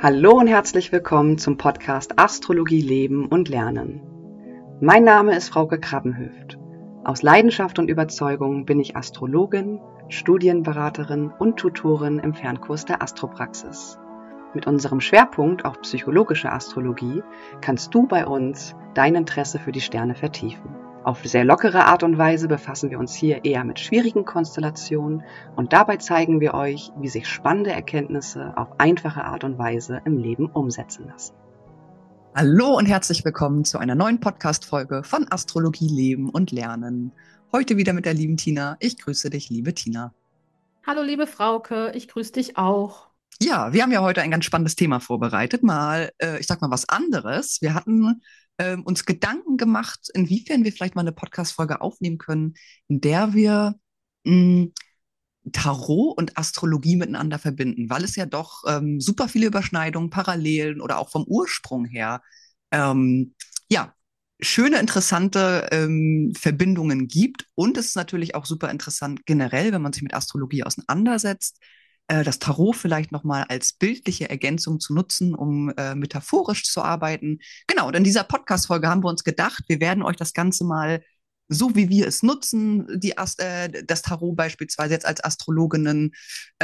Hallo und herzlich willkommen zum Podcast Astrologie Leben und Lernen. Mein Name ist Frauke Krabbenhöft. Aus Leidenschaft und Überzeugung bin ich Astrologin, Studienberaterin und Tutorin im Fernkurs der Astropraxis. Mit unserem Schwerpunkt auf psychologische Astrologie kannst du bei uns dein Interesse für die Sterne vertiefen. Auf sehr lockere Art und Weise befassen wir uns hier eher mit schwierigen Konstellationen und dabei zeigen wir euch, wie sich spannende Erkenntnisse auf einfache Art und Weise im Leben umsetzen lassen. Hallo und herzlich willkommen zu einer neuen Podcast-Folge von Astrologie Leben und Lernen. Heute wieder mit der lieben Tina. Ich grüße dich, liebe Tina. Hallo liebe Frauke, ich grüße dich auch. Ja, wir haben ja heute ein ganz spannendes Thema vorbereitet. Ich sag mal was anderes. Wir hatten uns Gedanken gemacht, inwiefern wir vielleicht mal eine Podcast-Folge aufnehmen können, in der wir mh, Tarot und Astrologie miteinander verbinden, weil es ja doch super viele Überschneidungen, Parallelen oder auch vom Ursprung her ähm, ja, schöne, interessante Verbindungen gibt. Und es ist natürlich auch super interessant generell, wenn man sich mit Astrologie auseinandersetzt, das Tarot vielleicht nochmal als bildliche Ergänzung zu nutzen, um metaphorisch zu arbeiten. Genau, und in dieser Podcast-Folge haben wir uns gedacht, wir werden euch das Ganze mal so wie wir es nutzen, das Tarot beispielsweise jetzt als Astrologinnen,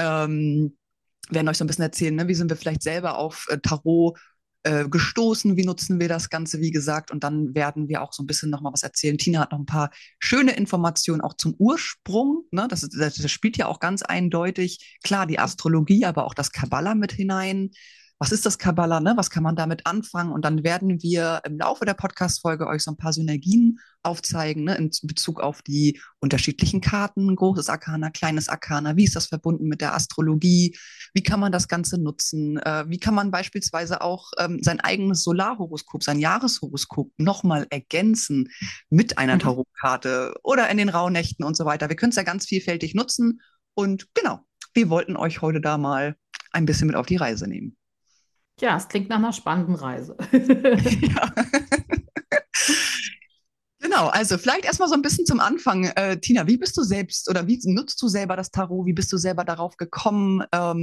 werden euch so ein bisschen erzählen, ne? Wie sind wir vielleicht selber auf Tarot gestoßen, wie nutzen wir das Ganze, wie gesagt, und dann werden wir auch so ein bisschen nochmal was erzählen. Tina hat noch ein paar schöne Informationen auch zum Ursprung, ne? Das spielt ja auch ganz eindeutig, klar, die Astrologie, aber auch das Kabbala mit hinein. Was ist das Kabbala, ne? Was kann man damit anfangen? Und dann werden wir im Laufe der Podcast-Folge euch so ein paar Synergien aufzeigen, ne? In Bezug auf die unterschiedlichen Karten, großes Arkana, kleines Arkana. Wie ist das verbunden mit der Astrologie? Wie kann man das Ganze nutzen? Wie kann man beispielsweise auch sein eigenes Solarhoroskop, sein Jahreshoroskop nochmal ergänzen mit einer Mhm. Tarotkarte oder in den Rauhnächten und so weiter? Wir können es ja ganz vielfältig nutzen. Und genau, wir wollten euch heute da mal ein bisschen mit auf die Reise nehmen. Ja, es klingt nach einer spannenden Reise. Ja. Genau, also vielleicht erstmal so ein bisschen zum Anfang. Tina, wie bist du selbst oder wie nutzt du selber das Tarot? Wie bist du selber darauf gekommen?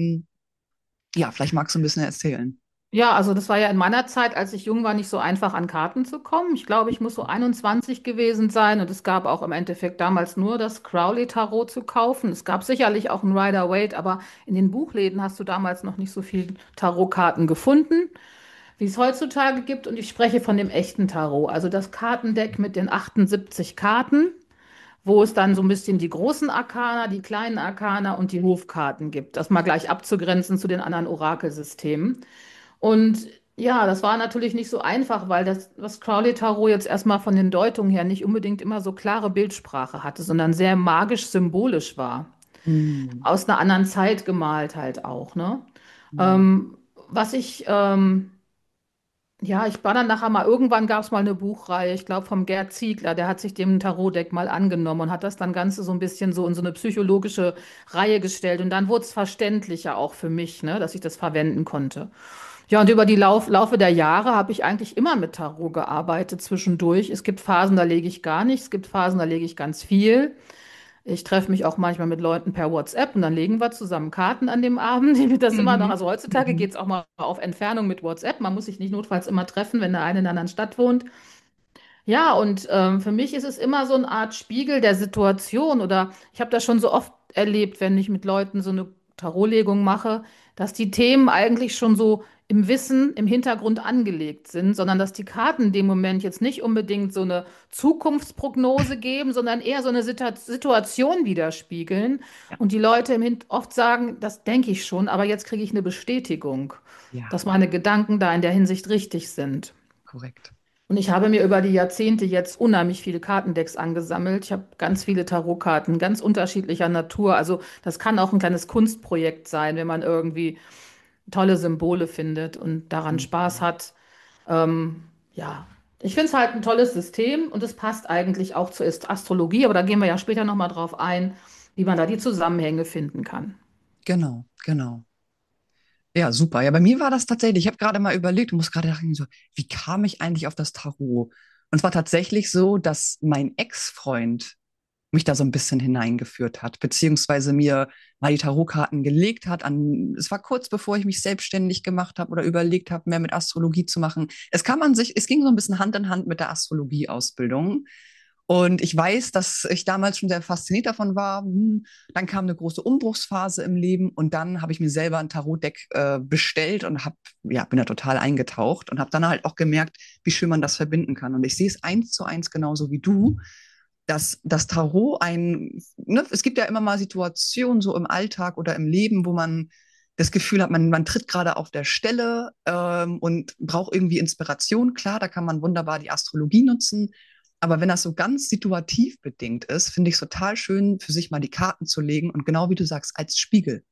Ja, vielleicht magst du ein bisschen erzählen. Ja, also das war ja in meiner Zeit, als ich jung war, nicht so einfach an Karten zu kommen. Ich glaube, ich muss so 21 gewesen sein und es gab auch im Endeffekt damals nur das Crowley-Tarot zu kaufen. Es gab sicherlich auch ein Rider-Waite, aber in den Buchläden hast du damals noch nicht so viel Tarotkarten gefunden, wie es heutzutage gibt. Und ich spreche von dem echten Tarot, also das Kartendeck mit den 78 Karten, wo es dann so ein bisschen die großen Arkana, die kleinen Arkana und die Hofkarten gibt. Das mal gleich abzugrenzen zu den anderen Orakelsystemen. Und ja, das war natürlich nicht so einfach, weil das Crowley Tarot jetzt erstmal von den Deutungen her nicht unbedingt immer so klare Bildsprache hatte, sondern sehr magisch-symbolisch war. Hm. Aus einer anderen Zeit gemalt halt auch, ne? Hm. Ähm, was ich ja, ich war dann nachher mal, irgendwann gab es mal eine Buchreihe, ich glaube vom Gerd Ziegler, der hat sich dem Tarotdeck mal angenommen und hat das dann Ganze so ein bisschen so in so eine psychologische Reihe gestellt. Und dann wurde es verständlicher auch für mich, ne, dass ich das verwenden konnte. Ja, und über die Laufe der Jahre habe ich eigentlich immer mit Tarot gearbeitet zwischendurch. Es gibt Phasen, da lege ich gar nichts, es gibt Phasen, da lege ich ganz viel. Ich treffe mich auch manchmal mit Leuten per WhatsApp und dann legen wir zusammen Karten an dem Abend. Ich finde das immer noch, Mhm. also heutzutage Mhm. geht es auch mal auf Entfernung mit WhatsApp. Man muss sich nicht notfalls immer treffen, wenn der eine in einer anderen Stadt wohnt. Ja, und für mich ist es immer so eine Art Spiegel der Situation oder ich habe das schon so oft erlebt, wenn ich mit Leuten so eine Tarotlegung mache, dass die Themen eigentlich schon so im Wissen, im Hintergrund angelegt sind, sondern dass die Karten in dem Moment jetzt nicht unbedingt so eine Zukunftsprognose geben, sondern eher so eine Situation widerspiegeln Ja, und die Leute oft sagen, das denke ich schon, aber jetzt kriege ich eine Bestätigung, ja, dass meine Gedanken da in der Hinsicht richtig sind. korrekt. Und ich habe mir über die Jahrzehnte jetzt unheimlich viele Kartendecks angesammelt. Ich habe ganz viele Tarotkarten, ganz unterschiedlicher Natur. Also das kann auch ein kleines Kunstprojekt sein, wenn man irgendwie tolle Symbole findet und daran Spaß Mhm. hat. Ja, ich finde es halt ein tolles System und es passt eigentlich auch zur Astrologie, aber da gehen wir ja später nochmal drauf ein, wie man da die Zusammenhänge finden kann. Genau, genau. Ja, super. Ja, bei mir war das tatsächlich, ich habe gerade mal überlegt und muss gerade denken, so, wie kam ich eigentlich auf das Tarot? Und es war tatsächlich so, dass mein Ex-Freund mich da so ein bisschen hineingeführt hat, beziehungsweise mir mal die Tarotkarten gelegt hat. Es war kurz bevor ich mich selbstständig gemacht habe oder überlegt habe, mehr mit Astrologie zu machen. Es ging so ein bisschen Hand in Hand mit der Astrologieausbildung. Und ich weiß, dass ich damals schon sehr fasziniert davon war. Dann kam eine große Umbruchsphase im Leben und dann habe ich mir selber ein Tarotdeck bestellt und bin da total eingetaucht und habe dann halt auch gemerkt, wie schön man das verbinden kann. Und ich sehe es eins zu eins genauso wie du, dass das Tarot es gibt ja immer mal Situationen so im Alltag oder im Leben, wo man das Gefühl hat, man tritt gerade auf der Stelle und braucht irgendwie Inspiration. Klar, da kann man wunderbar die Astrologie nutzen. Aber wenn das so ganz situativ bedingt ist, finde ich es total schön, für sich mal die Karten zu legen und genau wie du sagst, als Spiegel.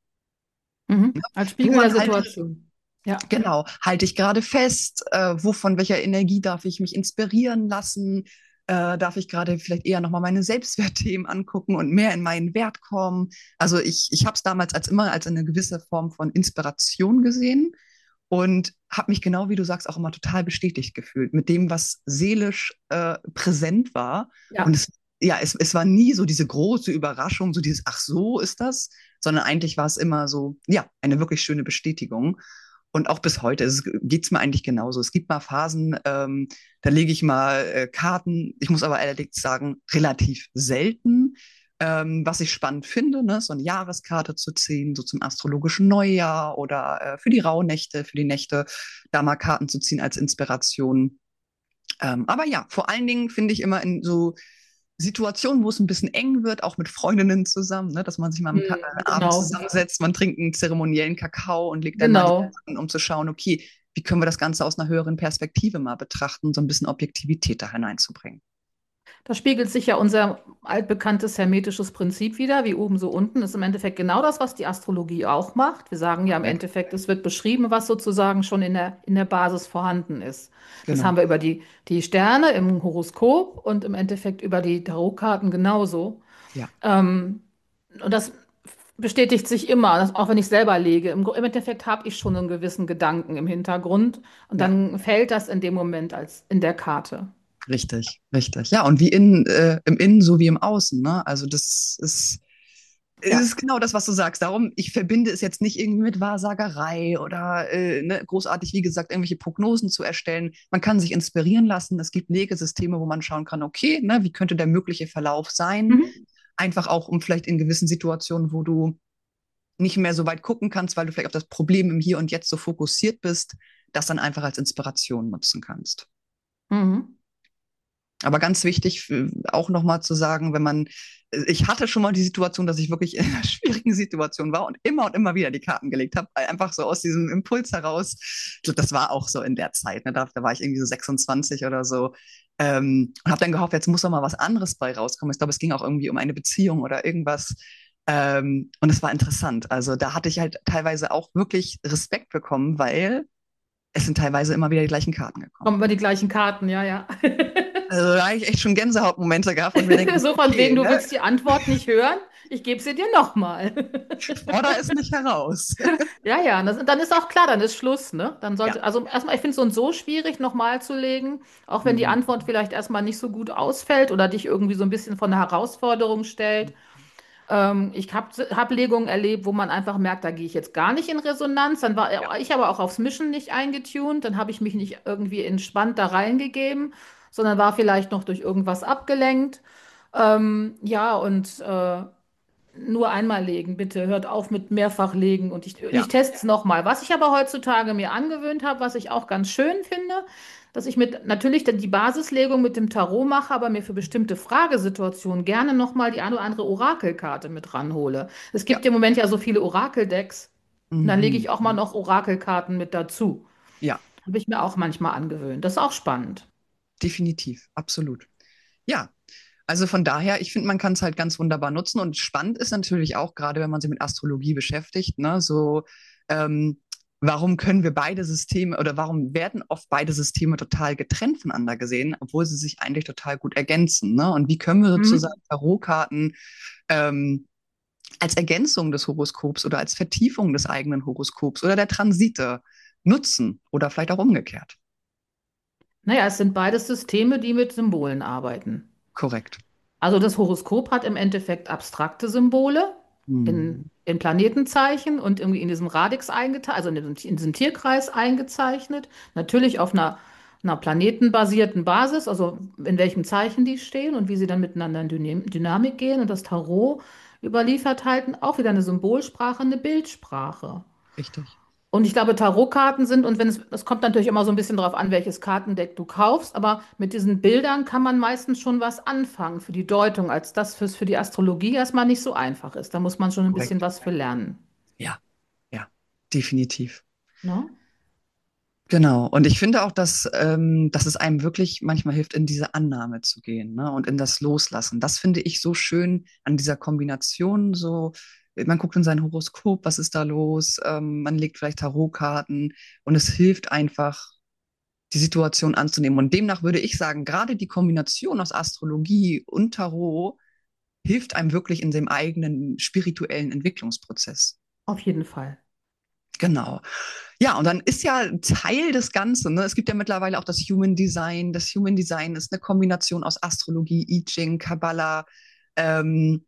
Als Spiegel der Woran halte ich, Situation. Ja. genau, halte ich gerade fest, von welcher Energie darf ich mich inspirieren lassen? Darf ich gerade vielleicht eher nochmal meine Selbstwertthemen angucken und mehr in meinen Wert kommen? Also ich habe es damals als eine gewisse Form von Inspiration gesehen und habe mich genau wie du sagst auch immer total bestätigt gefühlt mit dem, was seelisch präsent war. Und Ja. es war nie so diese große Überraschung, so dieses, ach so ist das, sondern eigentlich war es immer so, ja, eine wirklich schöne Bestätigung. Und auch bis heute geht es mir eigentlich genauso. Es gibt mal Phasen, da lege ich mal Karten. Ich muss aber allerdings sagen, relativ selten. Was ich spannend finde, ne, so eine Jahreskarte zu ziehen, so zum astrologischen Neujahr oder für die Rauhnächte, für die Nächte, da mal Karten zu ziehen als Inspiration. Aber ja, vor allen Dingen finde ich immer in so Situationen, wo es ein bisschen eng wird, auch mit Freundinnen zusammen, ne, dass man sich mal abends Genau. zusammensetzt, man trinkt einen zeremoniellen Kakao und legt dann mal die Genau. Karten, um zu schauen, okay, wie können wir das Ganze aus einer höheren Perspektive mal betrachten, so ein bisschen Objektivität da hineinzubringen. Da spiegelt sich ja unser altbekanntes hermetisches Prinzip wider, wie oben so unten. Ist im Endeffekt genau das, was die Astrologie auch macht. Wir sagen ja im Korrekt. Endeffekt, es wird beschrieben, was sozusagen schon in der Basis vorhanden ist. Das haben Genau. wir über die Sterne im Horoskop und im Endeffekt über die Tarotkarten genauso. Ja, Ähm, und das bestätigt sich immer, auch wenn ich selber lege. Im Endeffekt habe ich schon einen gewissen Gedanken im Hintergrund und ja. dann fällt das in dem Moment als in der Karte. Richtig, richtig. Ja, und im Innen so wie im Außen, ne? Also es Ja. ist genau das, was du sagst. Darum, ich verbinde es jetzt nicht irgendwie mit Wahrsagerei oder ne, großartig, wie gesagt, irgendwelche Prognosen zu erstellen. Man kann sich inspirieren lassen. Es gibt Legesysteme, wo man schauen kann, okay, ne, wie könnte der mögliche Verlauf sein? Mhm. Einfach auch, um vielleicht in gewissen Situationen, wo du nicht mehr so weit gucken kannst, weil du vielleicht auf das Problem im Hier und Jetzt so fokussiert bist, das dann einfach als Inspiration nutzen kannst. Mhm. Aber ganz wichtig, auch nochmal zu sagen, ich hatte schon mal die Situation, dass ich wirklich in einer schwierigen Situation war und immer wieder die Karten gelegt habe, einfach so aus diesem Impuls heraus. Ich glaube, das war auch so in der Zeit, ne? Da war ich irgendwie so 26 oder so. Und habe dann gehofft, jetzt muss doch mal was anderes bei rauskommen. Ich glaube, es ging auch irgendwie um eine Beziehung oder irgendwas. Und es war interessant. Also da hatte ich halt teilweise auch wirklich Respekt bekommen, weil es sind teilweise immer wieder die gleichen Karten gekommen. Kommen immer die gleichen Karten, ja, ja. Also da habe ich echt schon Gänsehautmomente gehabt und mir denke, so, So von okay, wegen, du ne, willst die Antwort nicht hören, ich gebe sie dir nochmal. forder es nicht heraus. Ja, ja, und dann ist auch klar, dann ist Schluss, ne? Dann Ja. sollte, also erstmal, ich finde es so schwierig, nochmal zu legen, auch wenn die Mhm. Antwort vielleicht erstmal nicht so gut ausfällt oder dich irgendwie so ein bisschen vor eine Herausforderung stellt. Ich hab Legungen erlebt, wo man einfach merkt, da gehe ich jetzt gar nicht in Resonanz. Dann war Ja. ich aber auch aufs Mischen nicht eingetunt. Dann habe ich mich nicht irgendwie entspannt da reingegeben, sondern war vielleicht noch durch irgendwas abgelenkt. Ja, und nur einmal legen, bitte. Hört auf mit mehrfach legen. Und ich Ja. teste es nochmal. Was ich aber heutzutage mir angewöhnt habe, was ich auch ganz schön finde, dass ich mit natürlich dann die Basislegung mit dem Tarot mache, aber mir für bestimmte Fragesituationen gerne nochmal die eine oder andere Orakelkarte mit ranhole. Es Ja. gibt im Moment ja so viele Orakeldecks. Und dann lege Mhm. ich auch mal noch Orakelkarten mit dazu. Ja, Habe ich mir auch manchmal angewöhnt. Das ist auch spannend. definitiv. Absolut. Ja. Also von daher, ich finde, man kann es halt ganz wunderbar nutzen. Und spannend ist natürlich auch, gerade wenn man sich mit Astrologie beschäftigt, ne, so, ähm, warum können wir beide Systeme oder warum werden oft beide Systeme total getrennt voneinander gesehen, obwohl sie sich eigentlich total gut ergänzen, ne? Und wie können wir sozusagen Mhm. Tarotkarten ähm, als Ergänzung des Horoskops oder als Vertiefung des eigenen Horoskops oder der Transite nutzen oder vielleicht auch umgekehrt? Naja, es sind beides Systeme, die mit Symbolen arbeiten. Korrekt. Also das Horoskop hat im Endeffekt abstrakte Symbole Mhm. in Planetenzeichen und irgendwie in diesem Radix eingezeichnet, also in diesem Tierkreis eingezeichnet. Natürlich auf einer planetenbasierten Basis, also in welchem Zeichen die stehen und wie sie dann miteinander in Dynamik gehen. Und das Tarot überliefert halt auch wieder eine Symbolsprache, eine Bildsprache. Richtig. Und ich glaube, Tarotkarten sind, und wenn es kommt natürlich immer so ein bisschen darauf an, welches Kartendeck du kaufst, aber mit diesen Bildern kann man meistens schon was anfangen für die Deutung, als das für die Astrologie erstmal nicht so einfach ist. Da muss man schon ein bisschen Korrekt. was für lernen. Ja, ja, definitiv. Ne? Genau. Und ich finde auch, dass es einem wirklich manchmal hilft, in diese Annahme zu gehen, ne? Und in das Loslassen. Das finde ich so schön an dieser Kombination. So, man guckt in sein Horoskop, was ist da los? Man legt vielleicht Tarotkarten und es hilft einfach, die Situation anzunehmen. Und demnach würde ich sagen, gerade die Kombination aus Astrologie und Tarot hilft einem wirklich in dem eigenen spirituellen Entwicklungsprozess. Auf jeden Fall. Genau. Ja, und dann ist ja Teil des Ganzen, ne? Es gibt ja mittlerweile auch das Human Design. Das Human Design ist eine Kombination aus Astrologie, I Ching, Kabbalah. Ähm,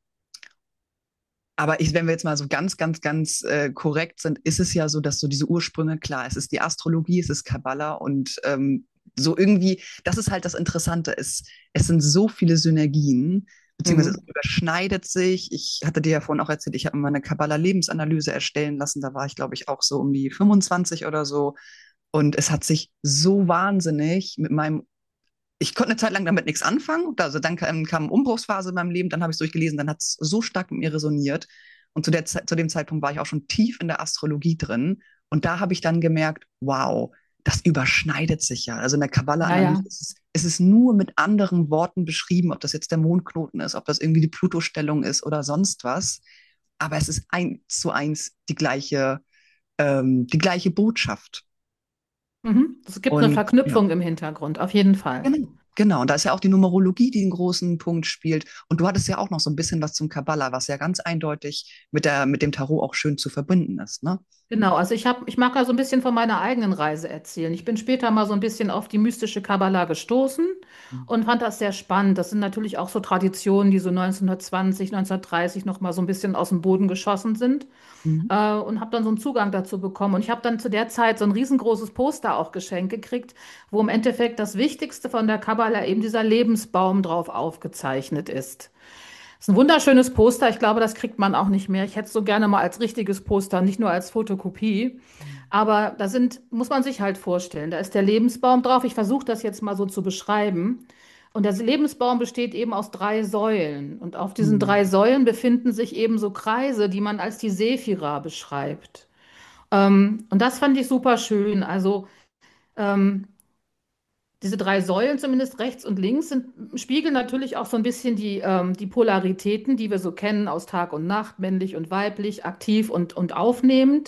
aber wenn wir jetzt mal so ganz korrekt sind, ist es ja so, dass so diese Ursprünge, klar, es ist die Astrologie, es ist Kabbalah und so irgendwie, das ist halt das Interessante. Es sind so viele Synergien, beziehungsweise es Mhm. überschneidet sich. Ich hatte dir ja vorhin auch erzählt, ich habe mir mal eine Kabbalah-Lebensanalyse erstellen lassen. Da war ich, glaube ich, auch so um die 25 oder so. Und es hat sich so wahnsinnig mit meinem, ich konnte eine Zeit lang damit nichts anfangen. Also dann kam eine Umbruchsphase in meinem Leben, dann habe ich es durchgelesen, dann hat es so stark mit mir resoniert. Und zu dem Zeitpunkt war ich auch schon tief in der Astrologie drin. Und da habe ich dann gemerkt, wow, das überschneidet sich ja. Also in der Ja, Kabbala-Analyse ja. ist es nur mit anderen Worten beschrieben, ob das jetzt der Mondknoten ist, ob das irgendwie die Pluto-Stellung ist oder sonst was. Aber es ist 1:1 die gleiche Botschaft. Mhm. Es gibt eine Und ja. Verknüpfung im Hintergrund, auf jeden Fall. Genau. Genau, und da ist ja auch die Numerologie, die einen großen Punkt spielt. Und du hattest ja auch noch so ein bisschen was zum Kabbala, was ja ganz eindeutig mit dem Tarot auch schön zu verbinden ist, ne? Genau, also ich mag da so ein bisschen von meiner eigenen Reise erzählen. Ich bin später mal so ein bisschen auf die mystische Kabbala gestoßen und fand das sehr spannend. Das sind natürlich auch so Traditionen, die so 1920, 1930 noch mal so ein bisschen aus dem Boden geschossen sind. Mhm. Und habe dann so einen Zugang dazu bekommen. Und ich habe dann zu der Zeit so ein riesengroßes Poster auch geschenkt gekriegt, wo im Endeffekt das Wichtigste von der Kabbala eben dieser Lebensbaum drauf aufgezeichnet ist. Das ist ein wunderschönes Poster. Ich glaube, das kriegt man auch nicht mehr. Ich hätte es so gerne mal als richtiges Poster, nicht nur als Fotokopie. Aber muss man sich halt vorstellen, da ist der Lebensbaum drauf. Ich versuche das jetzt mal so zu beschreiben. Und der Lebensbaum besteht eben aus drei Säulen. Und auf diesen drei Mhm. Säulen befinden sich eben so Kreise, die man als die Sephira beschreibt. Und das fand ich super schön. Also ähm, diese drei Säulen, zumindest rechts und links, spiegeln natürlich auch so ein bisschen die Polaritäten, die wir so kennen aus Tag und Nacht, männlich und weiblich, aktiv und aufnehmend.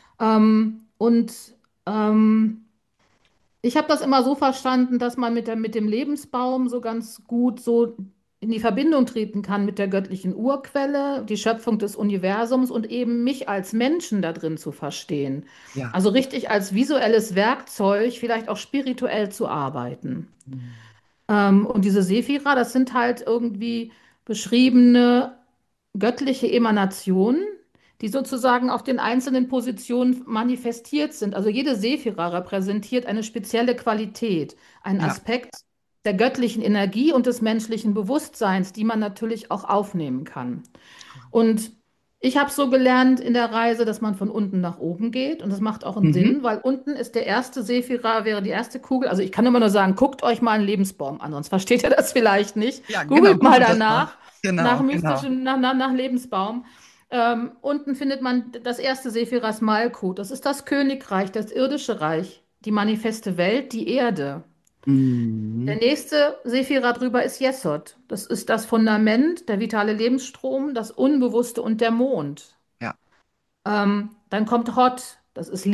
Und ähm, ich habe das immer so verstanden, dass man mit dem Lebensbaum so ganz gut so in die Verbindung treten kann mit der göttlichen Urquelle, die Schöpfung des Universums und eben mich als Menschen da drin zu verstehen. Ja. Also richtig als visuelles Werkzeug, vielleicht auch spirituell zu arbeiten. Mhm. Und diese Sephira, das sind halt irgendwie beschriebene göttliche Emanationen, die sozusagen auf den einzelnen Positionen manifestiert sind. Also jede Sephira repräsentiert eine spezielle Qualität, einen Ja. Aspekt der göttlichen Energie und des menschlichen Bewusstseins, die man natürlich auch aufnehmen kann. Und ich habe so gelernt in der Reise, dass man von unten nach oben geht. Und das macht auch einen Mhm. Sinn, weil unten ist der erste Sephira, wäre die erste Kugel. Also ich kann immer nur sagen, guckt euch mal einen Lebensbaum an, sonst versteht ihr das vielleicht nicht. Ja, genau, Googelt mal googelt das mal. danach, nach Genau, genau. mystischem, nach Lebensbaum. Unten findet man das erste Sephiras Malkut. Das ist das Königreich, das irdische Reich, die manifeste Welt, die Erde. Der Mhm. nächste Sephira drüber ist Yesod. Das ist das Fundament, der vitale Lebensstrom, das Unbewusste und der Mond. Ja. Dann kommt Hod. Das ist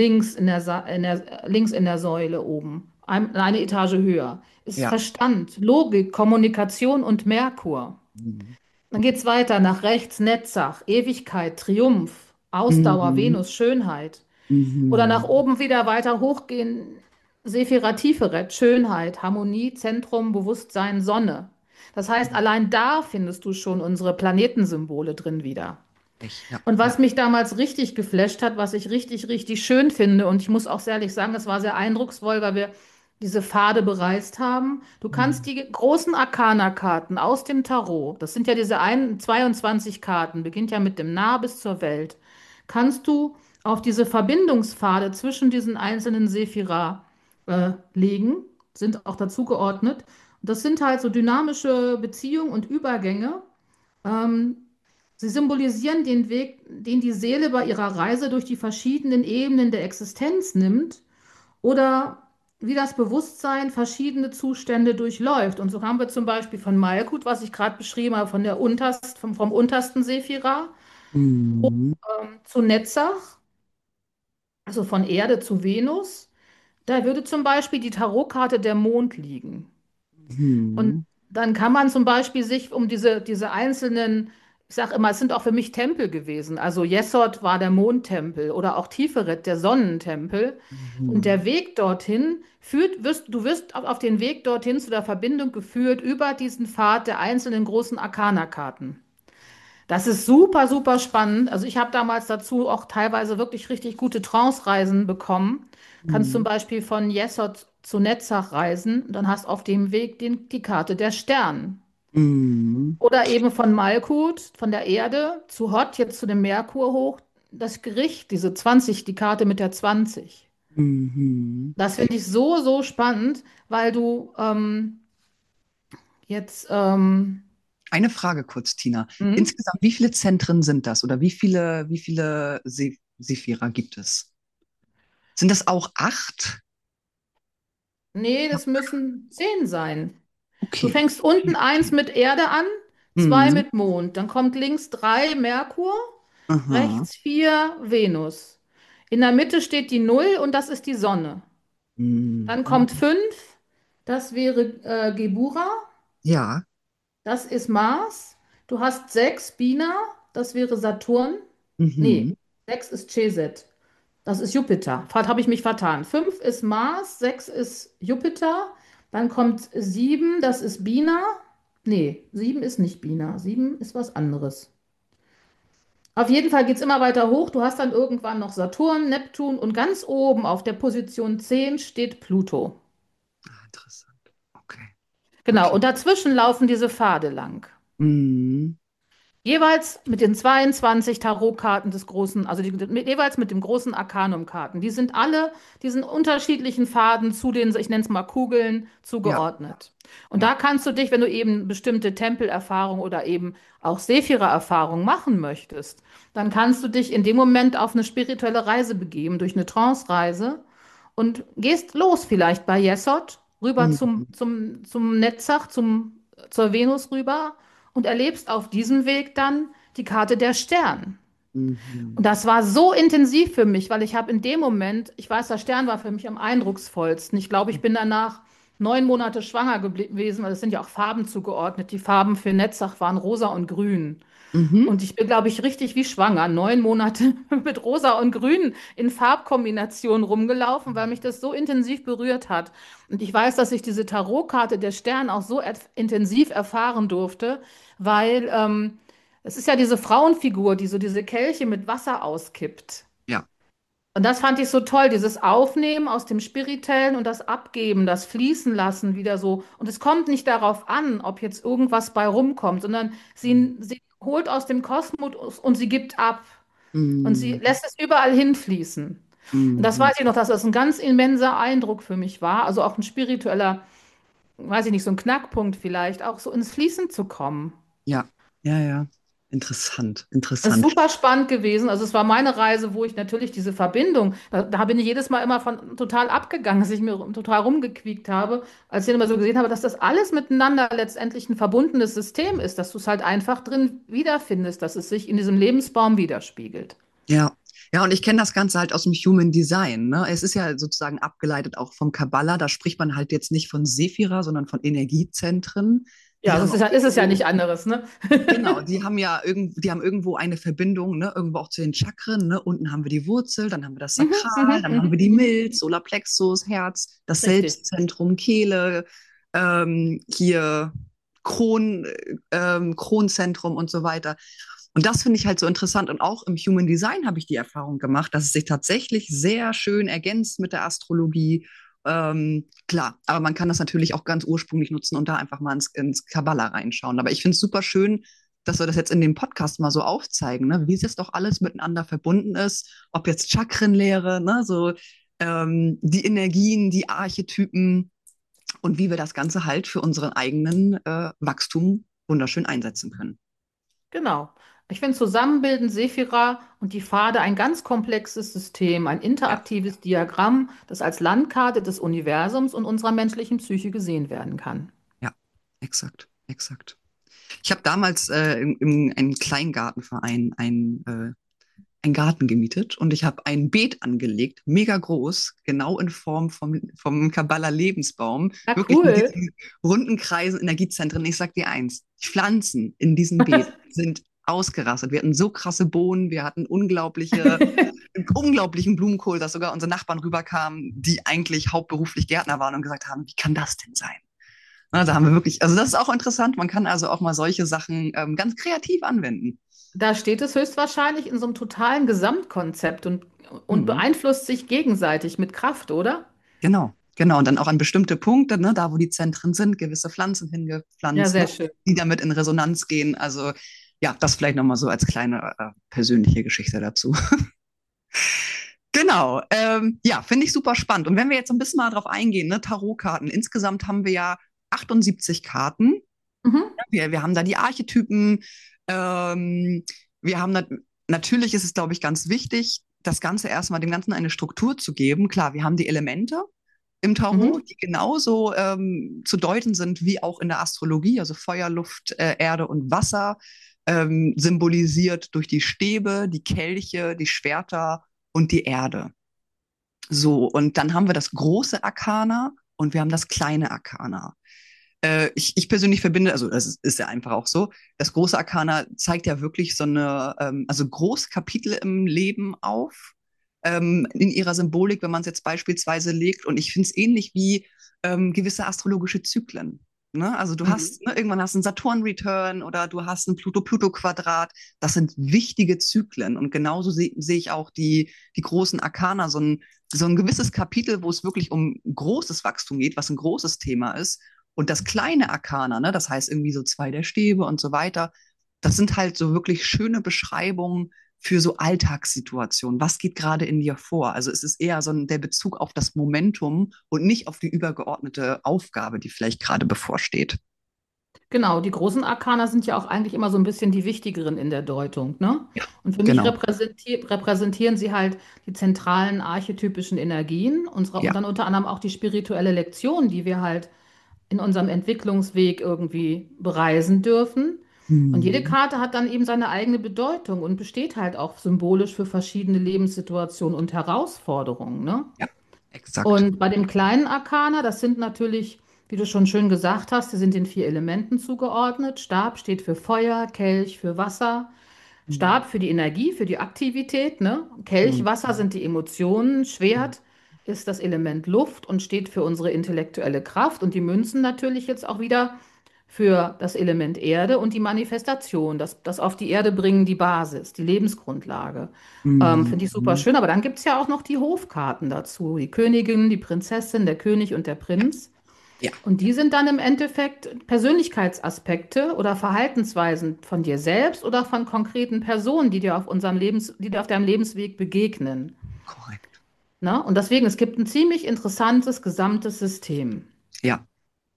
links in der Säule oben, eine Etage höher. Ist Ja. Verstand, Logik, Kommunikation und Merkur. Mhm. Dann geht es weiter nach rechts Netzach, Ewigkeit, Triumph, Ausdauer, Mhm. Venus, Schönheit. Oder nach Mhm. oben wieder weiter hochgehen, Sephira Tiferet, Schönheit, Harmonie, Zentrum, Bewusstsein, Sonne. Das heißt, allein da findest du schon unsere Planetensymbole drin wieder. Ja, Und ja. was mich damals richtig geflasht hat, was ich richtig, richtig schön finde, und ich muss auch sehr ehrlich sagen, es war sehr eindrucksvoll, weil wir diese Pfade bereist haben. Du kannst Mhm. die großen Arcana-Karten aus dem Tarot, das sind ja diese 22 Karten, beginnt ja mit dem Nah bis zur Welt, kannst du auf diese Verbindungspfade zwischen diesen einzelnen Sephira legen, sind auch dazu geordnet. Und das sind halt so dynamische Beziehungen und Übergänge. Ähm, Sie symbolisieren den Weg, den die Seele bei ihrer Reise durch die verschiedenen Ebenen der Existenz nimmt oder wie das Bewusstsein verschiedene Zustände durchläuft. Und so haben wir zum Beispiel von Malkut, was ich gerade beschrieben habe, vom untersten Sephira Mhm. zu Netzach, also von Erde zu Venus. Da würde zum Beispiel die Tarotkarte der Mond liegen. Und Mhm. dann kann man zum Beispiel sich um diese einzelnen, ich sage immer, es sind auch für mich Tempel gewesen. Also Yesod war der Mondtempel oder auch Tiferet der Sonnentempel. Und der Mhm. Weg dorthin du wirst auf den Weg dorthin zu der Verbindung geführt über diesen Pfad der einzelnen großen Arkana-Karten. Das ist super, super spannend. Also ich habe damals dazu auch teilweise wirklich richtig gute Trance-Reisen bekommen. Kannst zum Mhm. Beispiel von Yesod zu Netzach reisen, dann hast auf dem Weg die Karte der Stern. Mhm. Oder eben von Malkut, von der Erde zu Hot, jetzt zu dem Merkur hoch, das Gericht, diese 20, die Karte mit der 20. Mhm. Das finde ich so, so spannend, weil du jetzt, Eine Frage kurz, Tina. hm? Insgesamt, wie viele Zentren sind das oder wie viele Sephira gibt es? Sind das auch 8? Nee, das müssen 10 sein. Du Okay. fängst Okay, unten eins okay. mit Erde an, zwei Mhm. mit Mond. Dann kommt links 3 Merkur, Aha. rechts 4 Venus. In der Mitte steht die Null und das ist die Sonne. Dann kommt Mhm. 5, das wäre Gebura, Ja. das ist Mars. Du hast 6 Bina, das wäre Saturn. Nee, Mhm. 6 ist Chesed, das ist Jupiter. Habe ich mich vertan. 5 ist Mars, 6 ist Jupiter. Dann kommt 7, das ist Bina. Nee, 7 ist nicht Bina. 7 ist was anderes. Auf jeden Fall geht es immer weiter hoch. Du hast dann irgendwann noch Saturn, Neptun und ganz oben auf der Position 10 steht Pluto. Ah, interessant. Okay. Genau, Okay. und dazwischen laufen diese Pfade lang. Mhm. Jeweils mit den 22 Tarotkarten des großen, jeweils mit dem großen Arkanum-Karten. Die sind alle diesen unterschiedlichen Pfaden zu den, ich nenne es mal Kugeln, Ja, zugeordnet. Und ja. da kannst du dich, wenn du eben bestimmte Tempelerfahrung oder eben auch Sephira-Erfahrung machen möchtest, dann kannst du dich in dem Moment auf eine spirituelle Reise begeben, durch eine Trance-Reise und gehst los vielleicht bei Yesod, rüber Mhm. zum Netzach, zur Venus rüber und erlebst auf diesem Weg dann die Karte der Stern. Und Mhm. das war so intensiv für mich, weil ich habe in dem Moment, ich weiß, der Stern war für mich am eindrucksvollsten. Ich glaube, ich bin danach 9 Monate schwanger gewesen, weil es sind ja auch Farben zugeordnet. Die Farben für Netzach waren rosa und grün. Mhm. Und ich bin, glaube ich, richtig wie schwanger, 9 Monate mit Rosa und Grün in Farbkombination rumgelaufen, weil mich das so intensiv berührt hat. Und ich weiß, dass ich diese Tarotkarte der Sterne auch so intensiv erfahren durfte, weil es ist ja diese Frauenfigur, die so diese Kelche mit Wasser auskippt. Ja. Und das fand ich so toll, dieses Aufnehmen aus dem Spirituellen und das Abgeben, das Fließen lassen wieder so. Und es kommt nicht darauf an, ob jetzt irgendwas bei rumkommt, sondern sie holt aus dem Kosmos und sie gibt ab. Und sie Mhm. lässt es überall hinfließen. Und das Mhm. weiß ich noch, dass das ein ganz immenser Eindruck für mich war. Also auch ein spiritueller, weiß ich nicht, so ein Knackpunkt vielleicht, auch so ins Fließen zu kommen. Ja, ja, ja. Interessant, Es ist interessant. super spannend gewesen. Also es war meine Reise, wo ich natürlich diese Verbindung, da bin ich jedes Mal immer von total abgegangen, dass ich mir total rumgequiekt habe, als ich dann immer so gesehen habe, dass das alles miteinander letztendlich ein verbundenes System ist, dass du es halt einfach drin wiederfindest, dass es sich in diesem Lebensbaum widerspiegelt. Ja, ja, und ich kenne das Ganze halt aus dem Human Design, ne? Es ist ja sozusagen abgeleitet auch vom Kabbala. Da spricht man halt jetzt nicht von Sephira, sondern von Energiezentren. Ja, Die also haben auch ist es ja irgendwo, nicht anderes, ne? genau, die haben irgendwo eine Verbindung, ne? Irgendwo auch zu den Chakren, ne? Unten haben wir die Wurzel, dann haben wir das Mhm, Sakral, mhm, dann haben wir mhm, die mhm. Milz, Solarplexus, Herz, das Richtig. Selbstzentrum, Kehle, hier. Kronzentrum und so weiter. Und das finde ich halt so interessant. Und auch im Human Design habe ich die Erfahrung gemacht, dass es sich tatsächlich sehr schön ergänzt mit der Astrologie. Klar, aber man kann das natürlich auch ganz ursprünglich nutzen und da einfach mal ins Kabbala reinschauen. Aber ich finde es super schön, dass wir das jetzt in dem Podcast mal so aufzeigen, ne? Wie es doch alles miteinander verbunden ist, ob jetzt Chakrenlehre, ne? So die Energien, die Archetypen und wie wir das Ganze halt für unseren eigenen Wachstum wunderschön einsetzen können. Genau. Ich finde Zusammenbilden Sephira und die Pfade ein ganz komplexes System, ein Ja, interaktives Diagramm, das als Landkarte des Universums und unserer menschlichen Psyche gesehen werden kann. ja, exakt, exakt. Ich habe damals im einem Kleingartenverein einen Garten gemietet und ich habe ein Beet angelegt, mega groß, genau in Form vom Kabbala-Lebensbaum, Ja, wirklich mit cool. diesen runden Kreisen, Energiezentren. Ich sag dir eins, die Pflanzen in diesem Beet sind ausgerastet. Wir hatten so krasse Bohnen, wir hatten unglaublichen Blumenkohl, dass sogar unsere Nachbarn rüberkamen, die eigentlich hauptberuflich Gärtner waren und gesagt haben, wie kann das denn sein? Na, da haben wir wirklich, also das ist auch interessant. Man kann also auch mal solche Sachen ganz kreativ anwenden. Da steht es höchstwahrscheinlich in so einem totalen Gesamtkonzept und Mhm. beeinflusst sich gegenseitig mit Kraft, oder? Genau, genau. Und dann auch an bestimmte Punkte, ne, da wo die Zentren sind, gewisse Pflanzen Ja, hingepflanzt, ne, sehr schön. die damit in Resonanz gehen. Also ja, das vielleicht nochmal so als kleine persönliche Geschichte dazu. Genau, ja, finde ich super spannend. Und wenn wir jetzt so ein bisschen mal drauf eingehen, ne, Tarotkarten. Insgesamt haben wir ja 78 Karten. Mhm. Wir haben da die Archetypen. Ähm, wir haben natürlich ist es, glaube ich, ganz wichtig, das Ganze erstmal dem Ganzen eine Struktur zu geben. Klar, wir haben die Elemente im Mhm. Tarot, die genauso zu deuten sind wie auch in der Astrologie, also Feuer, Luft, Erde und Wasser, symbolisiert durch die Stäbe, die Kelche, die Schwerter und die Erde. So, und dann haben wir das große Arkana und wir haben das kleine Arkana. Ich persönlich verbinde, also das ist ja einfach auch so, das große Arkana zeigt ja wirklich so eine, also große Kapitel im Leben auf, in ihrer Symbolik, wenn man es jetzt beispielsweise legt. Und ich finde es ähnlich wie gewisse astrologische Zyklen. Ne? Also du Mhm. hast, ne, irgendwann hast du einen Saturn-Return oder du hast ein Pluto-Pluto-Quadrat. Das sind wichtige Zyklen. Und genauso sehe ich auch die großen Arkana, so ein gewisses Kapitel, wo es wirklich um großes Wachstum geht, was ein großes Thema ist. Und das kleine Arkana, ne, das heißt irgendwie so zwei der Stäbe und so weiter, das sind halt so wirklich schöne Beschreibungen für so Alltagssituationen. Was geht gerade in dir vor? Also es ist eher so der Bezug auf das Momentum und nicht auf die übergeordnete Aufgabe, die vielleicht gerade bevorsteht. Genau, die großen Arkana sind ja auch eigentlich immer so ein bisschen die wichtigeren in der Deutung, ne? Ja, Und für mich genau. repräsentieren sie halt die zentralen archetypischen Energien unserer und Ja. dann unter anderem auch die spirituelle Lektion, die wir halt in unserem Entwicklungsweg irgendwie bereisen dürfen. Und jede Mhm. Karte hat dann eben seine eigene Bedeutung und besteht halt auch symbolisch für verschiedene Lebenssituationen und Herausforderungen, ne? Ja, exakt. Und bei dem kleinen Arkana, das sind natürlich, wie du schon schön gesagt hast, die sind den vier Elementen zugeordnet. Stab steht für Feuer, Kelch für Wasser, Mhm. Stab für die Energie, für die Aktivität, ne? Kelch, Mhm. Wasser sind die Emotionen, Schwert ist das Element Luft und steht für unsere intellektuelle Kraft und die Münzen natürlich jetzt auch wieder für das Element Erde und die Manifestation, das auf die Erde bringen, die Basis, die Lebensgrundlage. Finde ich super Mhm. schön. Aber dann gibt es ja auch noch die Hofkarten dazu. Die Königin, die Prinzessin, der König und der Ja, Prinz. ja, Und die sind dann im Endeffekt Persönlichkeitsaspekte oder Verhaltensweisen von dir selbst oder von konkreten Personen, die dir auf deinem Lebensweg begegnen. korrekt. Ne? Und deswegen, es gibt ein ziemlich interessantes gesamtes System. Ja.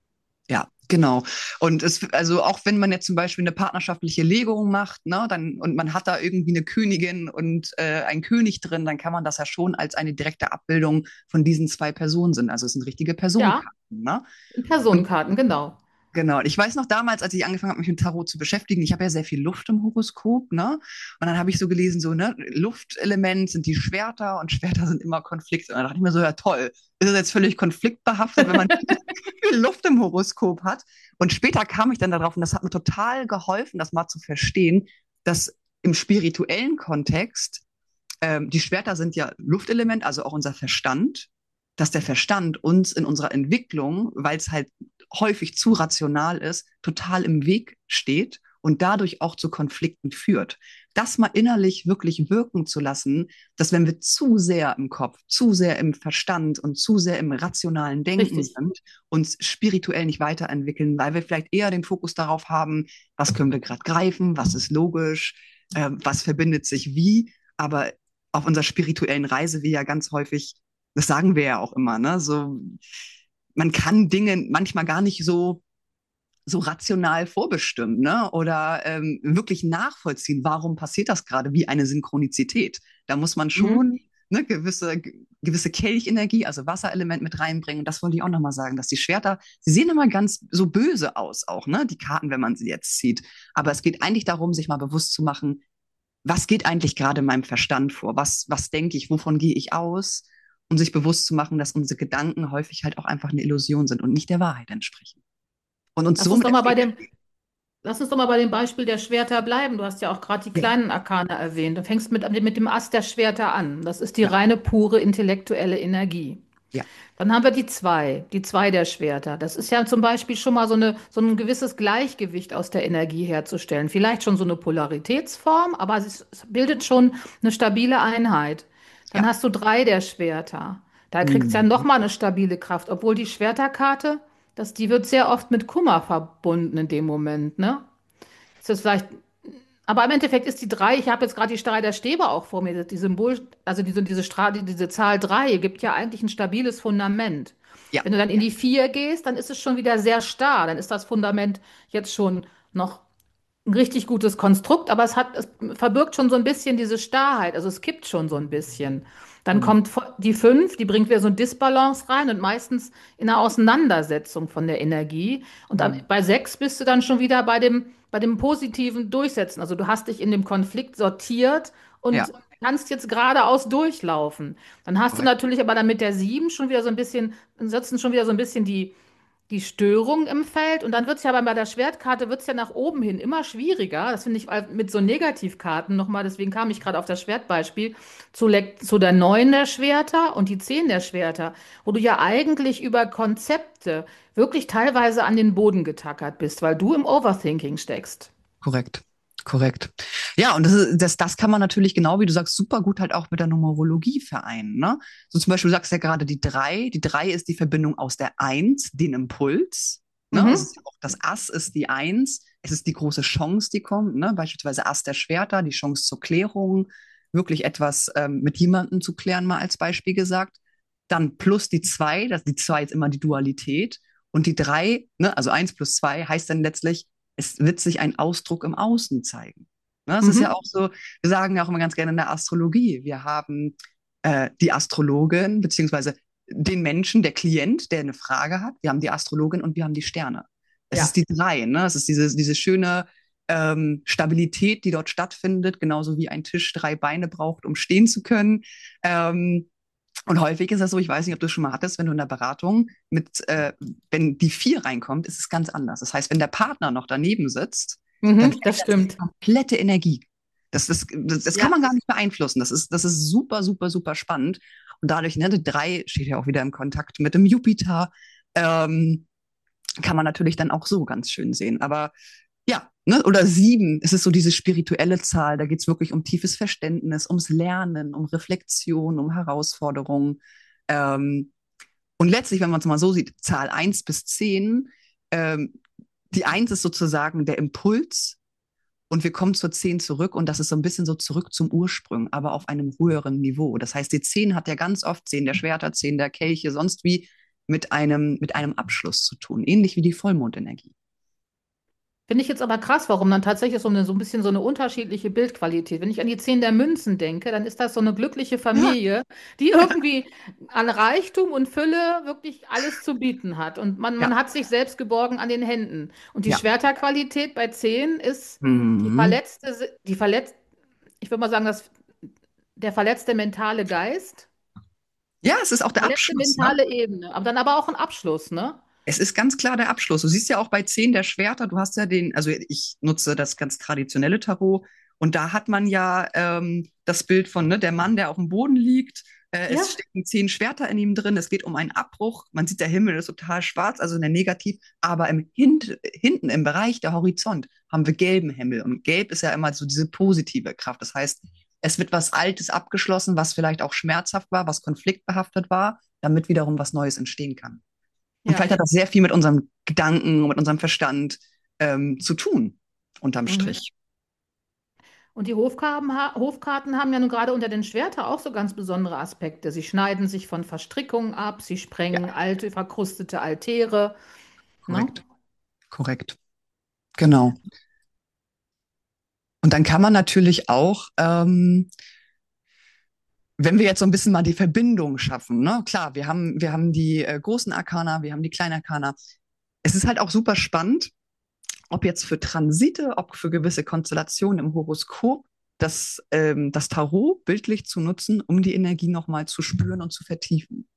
Ja, genau. Und also auch wenn man jetzt zum Beispiel eine partnerschaftliche Legung macht, ne, dann, und man hat da irgendwie eine Königin und einen König drin, dann kann man das ja schon als eine direkte Abbildung von diesen zwei Personen sehen. Also es sind richtige Ja, Personenkarten, ne? Und Personenkarten, genau. genau. Ich weiß noch damals, als ich angefangen habe, mich mit Tarot zu beschäftigen, ich habe ja sehr viel Luft im Horoskop, ne? Und dann habe ich so gelesen, so, ne, Luftelement sind die Schwerter und Schwerter sind immer Konflikte. Und dann dachte ich mir so, ja toll, ist das jetzt völlig konfliktbehaftet, wenn man viel Luft im Horoskop hat? Und später kam ich dann darauf, und das hat mir total geholfen, das mal zu verstehen, dass im spirituellen Kontext die Schwerter sind ja Luftelement, also auch unser Verstand. dass der Verstand uns in unserer Entwicklung, weil es halt häufig zu rational ist, total im Weg steht und dadurch auch zu Konflikten führt. Das mal innerlich wirklich wirken zu lassen, dass wenn wir zu sehr im Kopf, zu sehr im Verstand und zu sehr im rationalen Denken Richtig. sind, uns spirituell nicht weiterentwickeln, weil wir vielleicht eher den Fokus darauf haben, was können wir gerade greifen, was ist logisch, was verbindet sich wie, aber auf unserer spirituellen Reise wir ja ganz häufig, das sagen wir ja auch immer, ne, so, man kann Dinge manchmal gar nicht so rational vorbestimmen, ne? Oder wirklich nachvollziehen, warum passiert das gerade, wie eine Synchronizität. Da muss man Mhm. schon ne, gewisse Kelchenergie, also Wasserelement mit reinbringen. Und das wollte ich auch nochmal sagen, dass die Schwerter, sie sehen immer ganz so böse aus auch, ne? Die Karten, wenn man sie jetzt zieht. Aber es geht eigentlich darum, sich mal bewusst zu machen, was geht eigentlich gerade in meinem Verstand vor? Was denke ich? Wovon gehe ich aus? Und sich bewusst zu machen, dass unsere Gedanken häufig halt auch einfach eine Illusion sind und nicht der Wahrheit entsprechen. Und uns Lass uns somit doch mal bei empfehlen. dem, lass uns doch mal bei dem Beispiel der Schwerter bleiben. Du hast ja auch gerade die Ja, kleinen Arkane erwähnt. Du fängst mit dem Ast der Schwerter an. Das ist die ja, reine, pure intellektuelle Energie. ja. Dann haben wir die zwei der Schwerter. Das ist ja zum Beispiel schon mal so ein gewisses Gleichgewicht aus der Energie herzustellen. Vielleicht schon so eine Polaritätsform, aber es bildet schon eine stabile Einheit. Dann Ja. hast du drei der Schwerter. Da kriegt es ja Mhm. nochmal eine stabile Kraft, obwohl die Schwerterkarte, die wird sehr oft mit Kummer verbunden in dem Moment, ne? Ist das vielleicht, aber im Endeffekt ist die drei, ich habe jetzt gerade die Strahl der Stäbe auch vor mir, die Symbol, also diese Zahl 3 gibt ja eigentlich ein stabiles Fundament. Ja, Wenn du dann in die 4 gehst, dann ist es schon wieder sehr starr, dann ist das Fundament jetzt schon noch ein richtig gutes Konstrukt, aber es verbirgt schon so ein bisschen diese Starrheit, also es kippt schon so ein bisschen. Dann mhm. kommt die 5, die bringt wieder so ein Disbalance rein und meistens in einer Auseinandersetzung von der Energie. Und Mhm. bei 6 bist du dann schon wieder bei dem positiven Durchsetzen. Also du hast dich in dem Konflikt sortiert Ja, und kannst jetzt geradeaus durchlaufen. Dann hast du korrekt. natürlich aber dann mit der 7 schon wieder so ein bisschen, dann setzen schon wieder so ein bisschen die Störung im Feld und dann wird es ja bei der Schwertkarte wird es ja nach oben hin immer schwieriger. Das finde ich mit so Negativkarten nochmal, deswegen kam ich gerade auf das Schwertbeispiel, zu der 9 der Schwerter und die 10 der Schwerter, wo du ja eigentlich über Konzepte wirklich teilweise an den Boden getackert bist, weil du im Overthinking steckst. Korrekt. Korrekt. Ja, und das kann man natürlich genau, wie du sagst, super gut halt auch mit der Numerologie vereinen. Ne? So zum Beispiel, du sagst ja gerade die drei. Die drei ist die Verbindung aus der Eins, den Impuls. Ne? Es ist Mhm. ja auch das Ass ist die Eins. Es ist die große Chance, die kommt. Ne? Beispielsweise Ass der Schwerter, die Chance zur Klärung, wirklich etwas mit jemandem zu klären, mal als Beispiel gesagt. Dann plus die zwei, die zwei ist immer die Dualität. Und die drei, ne, also eins plus zwei, heißt dann letztlich, es wird sich ein Ausdruck im Außen zeigen. Ne, es ist ja Mhm. auch so, wir sagen ja auch immer ganz gerne in der Astrologie, wir haben die Astrologin, beziehungsweise den Menschen, der Klient, der eine Frage hat, wir haben die Astrologin und wir haben die Sterne. Es ist Ja. die drei, ne? Es ist diese schöne Stabilität, die dort stattfindet, genauso wie ein Tisch drei Beine braucht, um stehen zu können. Ähm, und häufig ist das so, ich weiß nicht, ob du es schon mal hattest, wenn du in der Beratung wenn die vier reinkommt, ist es ganz anders. Das heißt, wenn der Partner noch daneben sitzt, dann Mhm. Das verändert sich die stimmt. komplette Energie. Das kann Ja. man gar nicht beeinflussen. Das ist super, super, super spannend. Und dadurch, ne, die drei steht ja auch wieder im Kontakt mit dem Jupiter, ähm, kann man natürlich dann auch so ganz schön sehen. Aber ja, ne? Oder sieben, es ist so diese spirituelle Zahl, da geht es wirklich um tiefes Verständnis, ums Lernen, um Reflexion, um Herausforderungen. Ähm, und letztlich, wenn man es mal so sieht, Zahl 1 bis 10, ähm, die Eins ist sozusagen der Impuls und wir kommen zur 10 zurück und das ist so ein bisschen so zurück zum Ursprung, aber auf einem höheren Niveau. Das heißt, die 10 hat ja ganz oft 10 der Schwerter, 10 der Kelche, sonst wie mit einem Abschluss zu tun, ähnlich wie die Vollmondenergie. Finde ich jetzt aber krass, warum dann tatsächlich so ein bisschen so eine unterschiedliche Bildqualität. Wenn ich an die 10 der Münzen denke, dann ist das so eine glückliche Ja, Familie, die irgendwie an Reichtum und Fülle wirklich alles zu bieten hat. Und ja, man hat sich selbst geborgen an den Händen. Und die ja. Schwerterqualität bei 10 ist Mhm. die verletzt, ich würde mal sagen, der verletzte mentale Geist, Ja, es ist auch der verletzte Abschluss, ne? mentale Ebene, aber dann aber auch ein Abschluss, ne? Es ist ganz klar der Abschluss. Du siehst ja auch bei 10 der Schwerter, du hast ja den, also ich nutze das ganz traditionelle Tarot Und da hat man ja das Bild von ne, der Mann, der auf dem Boden liegt. Es Ja. stecken 10 Schwerter in ihm drin. Es geht um einen Abbruch. Man sieht, der Himmel ist total schwarz, also in der Negativ. Aber hinten im Bereich der Horizont haben wir gelben Himmel. Und gelb ist ja immer so diese positive Kraft. Das heißt, es wird was Altes abgeschlossen, was vielleicht auch schmerzhaft war, was konfliktbehaftet war, damit wiederum was Neues entstehen kann. Und vielleicht Ja. hat das sehr viel mit unserem Gedanken, mit unserem Verstand zu tun, unterm Mhm. Strich. Und die Hofkarten haben ja nun gerade unter den Schwertern auch so ganz besondere Aspekte. Sie schneiden sich von Verstrickungen ab, sie Ja, sprengen alte, verkrustete Altäre. Ne? korrekt, korrekt. Genau. Und dann kann man natürlich auch, wenn wir jetzt so ein bisschen mal die Verbindung schaffen, ne? Klar, wir haben die großen Arkana, wir haben die kleinen Arkana. Es ist halt auch super spannend, ob jetzt für Transite, ob für gewisse Konstellationen im Horoskop, das Tarot bildlich zu nutzen, um die Energie nochmal zu spüren und zu vertiefen.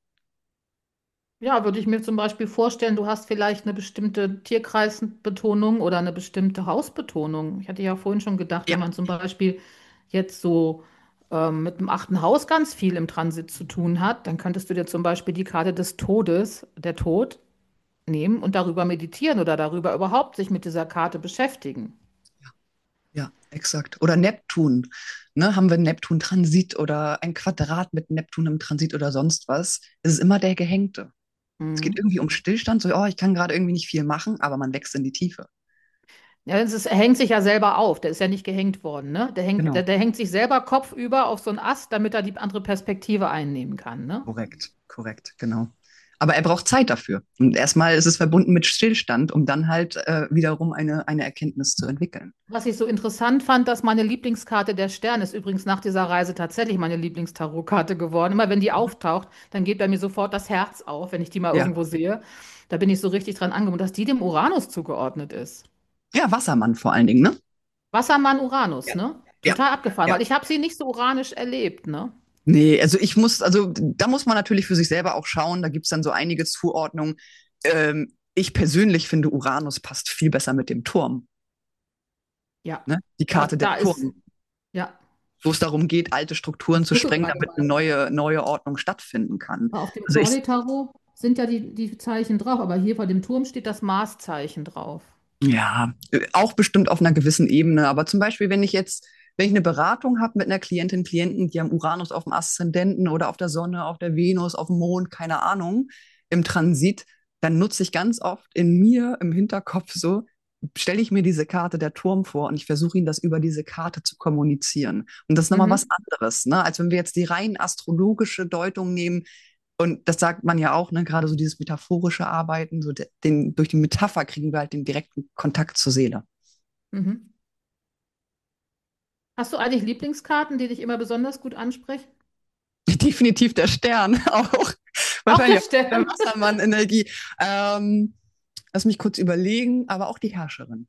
Ja, würde ich mir zum Beispiel vorstellen, du hast vielleicht eine bestimmte Tierkreisbetonung oder eine bestimmte Hausbetonung. Ich hatte ja vorhin schon gedacht, Ja, wenn man zum Beispiel jetzt so mit dem achten Haus ganz viel im Transit zu tun hat, dann könntest du dir zum Beispiel die Karte des Todes, der Tod, nehmen und darüber meditieren oder darüber überhaupt sich mit dieser Karte beschäftigen. ja, exakt. Oder Neptun. Ne, haben wir Neptun-Transit oder ein Quadrat mit Neptun im Transit oder sonst was? Es ist immer der Gehängte. Es geht Mhm. irgendwie um Stillstand, so, oh, ich kann gerade irgendwie nicht viel machen, aber man wächst in die Tiefe. Ja, er hängt sich ja selber auf, der ist ja nicht gehängt worden, ne? Genau. Der hängt sich selber kopfüber auf so einen Ast, damit er die andere Perspektive einnehmen kann, ne? Korrekt, korrekt, genau. Aber er braucht Zeit dafür. Und erstmal ist es verbunden mit Stillstand, um dann halt wiederum eine Erkenntnis zu entwickeln. Was ich so interessant fand, dass meine Lieblingskarte der Stern ist übrigens nach dieser Reise tatsächlich meine Lieblingstarotkarte geworden. Immer wenn die auftaucht, dann geht bei mir sofort das Herz auf, wenn ich die mal Ja, irgendwo sehe. Da bin ich so richtig dran angebunden, dass die dem Uranus zugeordnet ist. ja, Wassermann vor allen Dingen, ne? Wassermann Uranus, Ja, ne? ja, Total abgefahren, ja. weil ich habe sie nicht so uranisch erlebt, ne? Nee, also da muss man natürlich für sich selber auch schauen. Da gibt es dann so einige Zuordnungen. Ich persönlich finde, Uranus passt viel besser mit dem Turm, Ja, ne? Die da, Karte der da ist, Turm, ja, wo es darum geht, alte Strukturen ich zu gucke sprengen, gerade damit mal. eine neue Ordnung stattfinden kann. Auf dem Also ich, Crowley-Tarot sind ja die Zeichen drauf, aber hier vor dem Turm steht das Marszeichen drauf. ja, auch bestimmt auf einer gewissen Ebene. Aber zum Beispiel, wenn ich eine Beratung habe mit einer Klientin, Klienten, die haben Uranus auf dem Aszendenten oder auf der Sonne, auf der Venus, auf dem Mond, keine Ahnung, im Transit, dann nutze ich ganz oft in mir im Hinterkopf so, stelle ich mir diese Karte der Turm vor und ich versuche ihnen das über diese Karte zu kommunizieren. Und das ist nochmal was Mhm. anderes, ne? Als wenn wir jetzt die rein astrologische Deutung nehmen, und das sagt man ja auch, ne, gerade so dieses metaphorische Arbeiten, so durch die Metapher kriegen wir halt den direkten Kontakt zur Seele. Mhm. Hast du eigentlich Lieblingskarten, die dich immer besonders gut ansprechen? Definitiv der Stern auch. Auch der Wahrscheinlich auch der Stern. Wassermann-Energie. Lass mich kurz überlegen, aber auch die Herrscherin.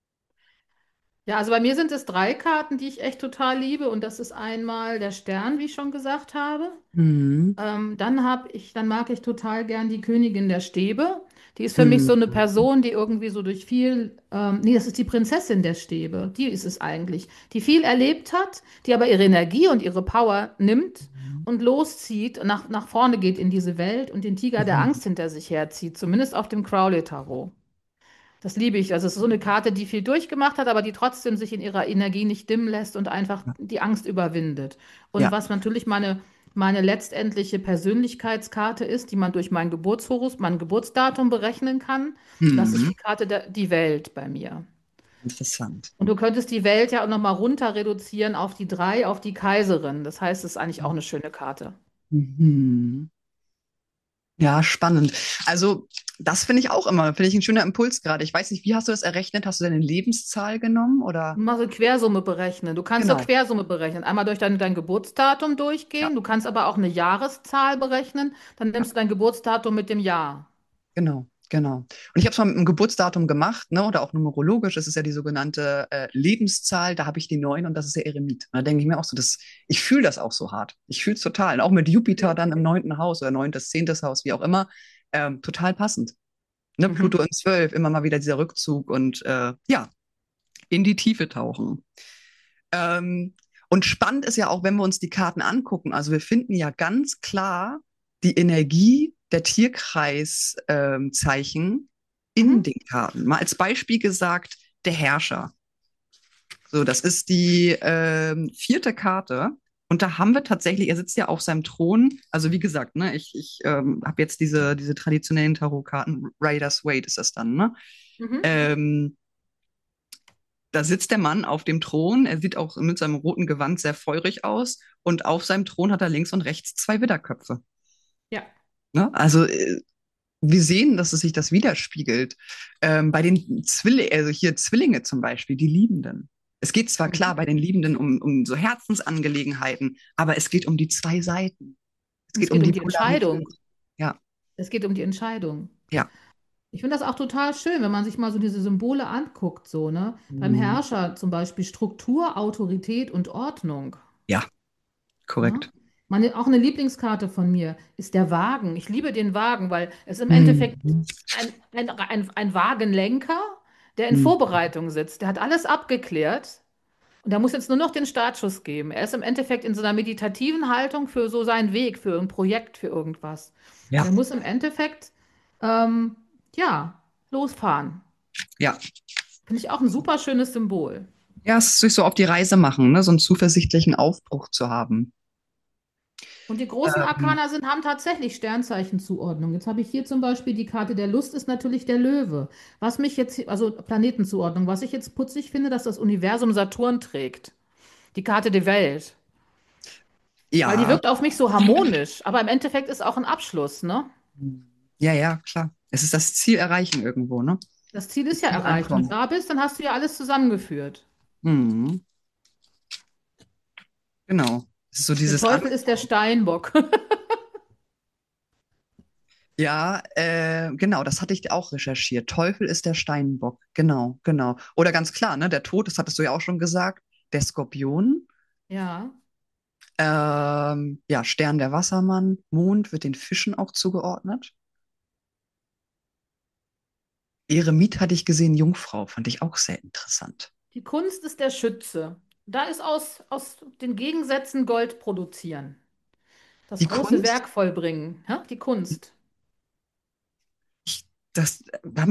Ja, also bei mir sind es drei Karten, die ich echt total liebe. Und das ist einmal der Stern, wie ich schon gesagt habe. Mhm. Dann mag ich total gern die Königin der Stäbe. Die ist für mich so Mhm. eine Person, die irgendwie so durch nee, das ist die Prinzessin der Stäbe. Die ist es eigentlich, die viel erlebt hat, die aber ihre Energie und ihre Power nimmt und loszieht, und nach vorne geht in diese Welt und den Tiger der Mhm. Angst hinter sich herzieht, zumindest auf dem Crowley-Tarot. Das liebe ich. Also es ist so eine Karte, die viel durchgemacht hat, aber die trotzdem sich in ihrer Energie nicht dimmen lässt und einfach die Angst überwindet. Und Ja. was natürlich meine letztendliche Persönlichkeitskarte ist, die man durch mein Geburtsdatum berechnen kann, das ist Mhm. die die Welt bei mir. Interessant. Und du könntest die Welt ja auch nochmal runter reduzieren auf die drei, auf die Kaiserin. Das heißt, es ist eigentlich auch eine schöne Karte. Mhm. Ja, spannend. Also, das finde ich ein schöner Impuls gerade. Ich weiß nicht, wie hast du das errechnet? Hast du deine Lebenszahl genommen oder? Mal so Quersumme berechnen. Du kannst doch Genau. Quersumme berechnen. Einmal durch dein Geburtsdatum Ja, durchgehen. Du kannst aber auch eine Jahreszahl berechnen. Dann ja. nimmst du dein Geburtsdatum mit dem Jahr. Genau, genau. Und ich habe es mal mit einem Geburtsdatum gemacht, ne, oder auch numerologisch. Das ist ja die sogenannte Lebenszahl. Da habe ich die 9 und das ist der Eremit. Und da denke ich mir auch so, ich fühle das auch so hart. Ich fühle es total. Und auch mit Jupiter dann im 9. Haus oder 9., 10. Haus, wie auch immer. Total passend. Ne, Pluto Mhm. in 12, immer mal wieder dieser Rückzug und ja, in die Tiefe tauchen. Ähm, und spannend ist ja auch, wenn wir uns die Karten angucken. Also wir finden ja ganz klar die Energie der Tierkreiszeichen in Mhm. den Karten. Mal als Beispiel gesagt, der Herrscher. So, das ist die vierte Karte. Und da haben wir tatsächlich, er sitzt ja auf seinem Thron. Also wie gesagt, ne, ich habe jetzt diese traditionellen Tarotkarten, Rider's Waite ist das dann, ne? Mhm. Ähm, Da sitzt der Mann auf dem Thron. Er sieht auch mit seinem roten Gewand sehr feurig aus. Und auf seinem Thron hat er links und rechts zwei Widderköpfe. Ja. Ne? Also wir sehen, dass es sich das widerspiegelt. Bei den also hier Zwillinge zum Beispiel, die Liebenden. Es geht zwar klar Mhm. bei den Liebenden um so Herzensangelegenheiten, aber es geht um die zwei Seiten. Es Und es geht um geht um die die Polarität. Entscheidung. Ja, Es geht um die Entscheidung. ja. Ich finde das auch total schön, wenn man sich mal so diese Symbole anguckt, so, ne? Beim Hm. Herrscher zum Beispiel Struktur, Autorität und Ordnung. Ja, Ne? korrekt. Auch eine Lieblingskarte von mir ist der Wagen. Ich liebe den Wagen, weil es im Endeffekt Mhm. ein Wagenlenker, der in Mhm. Vorbereitung sitzt. Der hat alles abgeklärt und der muss jetzt nur noch den Startschuss geben. Er ist im Endeffekt in so einer meditativen Haltung für so seinen Weg, für ein Projekt, für irgendwas. Und Ja, er muss im Endeffekt, ähm, ja, losfahren. ja. Finde ich auch ein super schönes Symbol. Ja, es ist sich so auf die Reise machen, ne? So einen zuversichtlichen Aufbruch zu haben. Und die großen Ähm, Arkana haben tatsächlich Sternzeichenzuordnung. Jetzt habe ich hier zum Beispiel die Karte der Lust ist natürlich der Löwe. Was mich jetzt, also Planetenzuordnung, was ich jetzt putzig finde, dass das Universum Saturn trägt. Die Karte der Welt. Weil die ja, wirkt auf mich so harmonisch, aber im Endeffekt ist auch ein Abschluss, ne? ja, ja, klar. Es ist das Ziel erreichen irgendwo, ne? Das Ziel ist ja Ziel erreicht. Wenn du ankommen. da bist, dann hast du ja alles zusammengeführt. Mhm. Genau. Es ist so Der dieses Teufel ist der Steinbock. Ja, genau, das hatte ich auch recherchiert. Teufel ist der Steinbock. Genau, genau. Oder ganz klar, ne, der Tod, das hattest du ja auch schon gesagt, der Skorpion, Ja, ja, Stern der Wassermann, Mond wird den Fischen auch zugeordnet. Eremit hatte ich gesehen, Jungfrau, fand ich auch sehr interessant. die Kunst ist der Schütze. Da ist aus den Gegensätzen Gold produzieren. Das Die große Kunst, Werk vollbringen. Ja? Die Kunst. ich, das,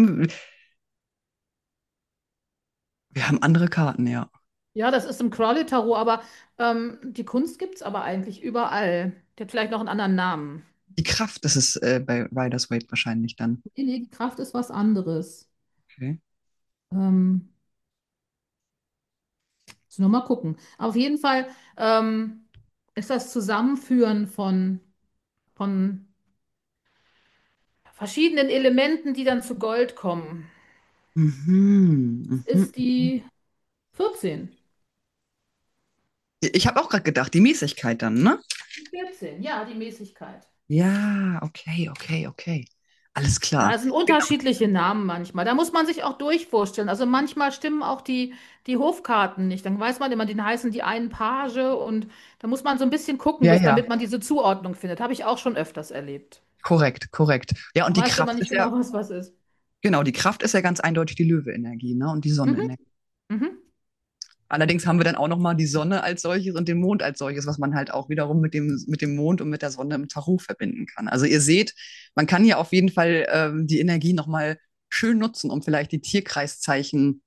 wir haben andere Karten, ja. Ja, das ist im Crowley-Tarot, aber die Kunst gibt es aber eigentlich überall. Die hat vielleicht noch einen anderen Namen. Die Kraft, das ist bei Rider's Waite wahrscheinlich dann. Nee, nee, die Kraft ist was anderes. Okay. Ähm, Müssen wir mal gucken. Auf jeden Fall ist das Zusammenführen von verschiedenen Elementen, die dann zu Gold kommen. Mhm, Ist mhm. die 14. Ich habe auch gerade gedacht, die Mäßigkeit dann, ne? Die 14, ja, die Mäßigkeit. Ja, okay, okay, okay. Alles Ja, klar. es sind Genau. unterschiedliche Namen manchmal. Da muss man sich auch durchvorstellen. Also manchmal stimmen auch die Hofkarten nicht. Dann weiß man immer, die heißen die einen Page und da muss man so ein bisschen gucken, Ja, ja, damit man diese Zuordnung findet. Habe ich auch schon öfters erlebt. korrekt, korrekt. Ja, Man und die weiß immer Kraft nicht ist ja, genau, was ist. genau, die Kraft ist ja ganz eindeutig die Löwe-Energie, ne? Und die Mhm, Sonne-Energie. mhm. Allerdings haben wir dann auch nochmal die Sonne als solches und den Mond als solches, was man halt auch wiederum mit dem Mond und mit der Sonne im Tarot verbinden kann. Also ihr seht, man kann hier auf jeden Fall die Energie nochmal schön nutzen, um vielleicht die Tierkreiszeichen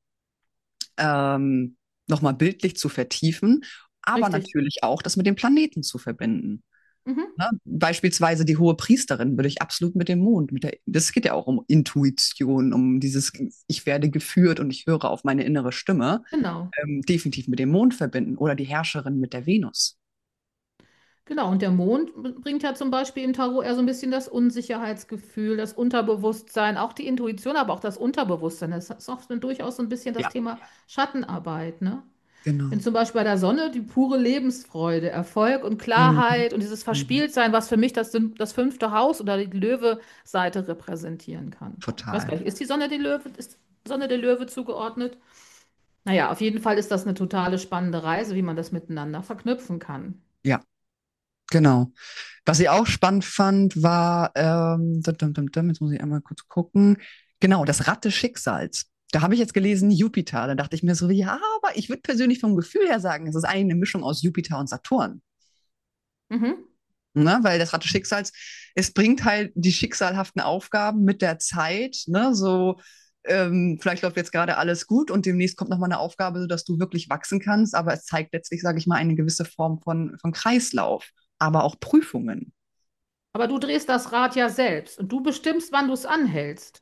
nochmal bildlich zu vertiefen, aber Richtig. natürlich auch das mit den Planeten zu verbinden. Mhm. Ne? Beispielsweise die hohe Priesterin würde ich absolut mit dem Mond, das geht ja auch um Intuition, um dieses, ich werde geführt und ich höre auf meine innere Stimme, Genau. definitiv mit dem Mond verbinden oder die Herrscherin mit der Venus. Genau. Und der Mond bringt ja zum Beispiel im Tarot eher so ein bisschen das Unsicherheitsgefühl, das Unterbewusstsein, auch die Intuition, aber auch das Unterbewusstsein. Das ist auch durchaus so ein bisschen das Ja, Thema Schattenarbeit, ne? Wenn genau. zum Beispiel bei der Sonne die pure Lebensfreude, Erfolg und Mhm. Klarheit und dieses Mhm. Verspieltsein, was für mich das fünfte Haus oder die Löwe-Seite repräsentieren kann. Ich weiß Total. gar nicht, ist Sonne der Löwe zugeordnet? Naja, auf jeden Fall ist das eine totale spannende Reise, wie man das miteinander verknüpfen kann. Ja, genau. Was ich auch spannend fand, war, jetzt muss ich einmal kurz gucken, genau, das Rad des Schicksals. Da habe ich jetzt gelesen Jupiter. Da dachte ich mir so, ja, aber ich würde persönlich vom Gefühl her sagen, es ist eigentlich eine Mischung aus Jupiter und Saturn. Mhm. Ne? Weil das Rad des Schicksals, es bringt halt die schicksalhaften Aufgaben mit der Zeit, ne? So, vielleicht läuft jetzt gerade alles gut und demnächst kommt nochmal eine Aufgabe, sodass du wirklich wachsen kannst, aber es zeigt letztlich, sage ich mal, eine gewisse Form von Kreislauf, aber auch Prüfungen. Aber du drehst das Rad ja selbst und du bestimmst, wann du es anhältst.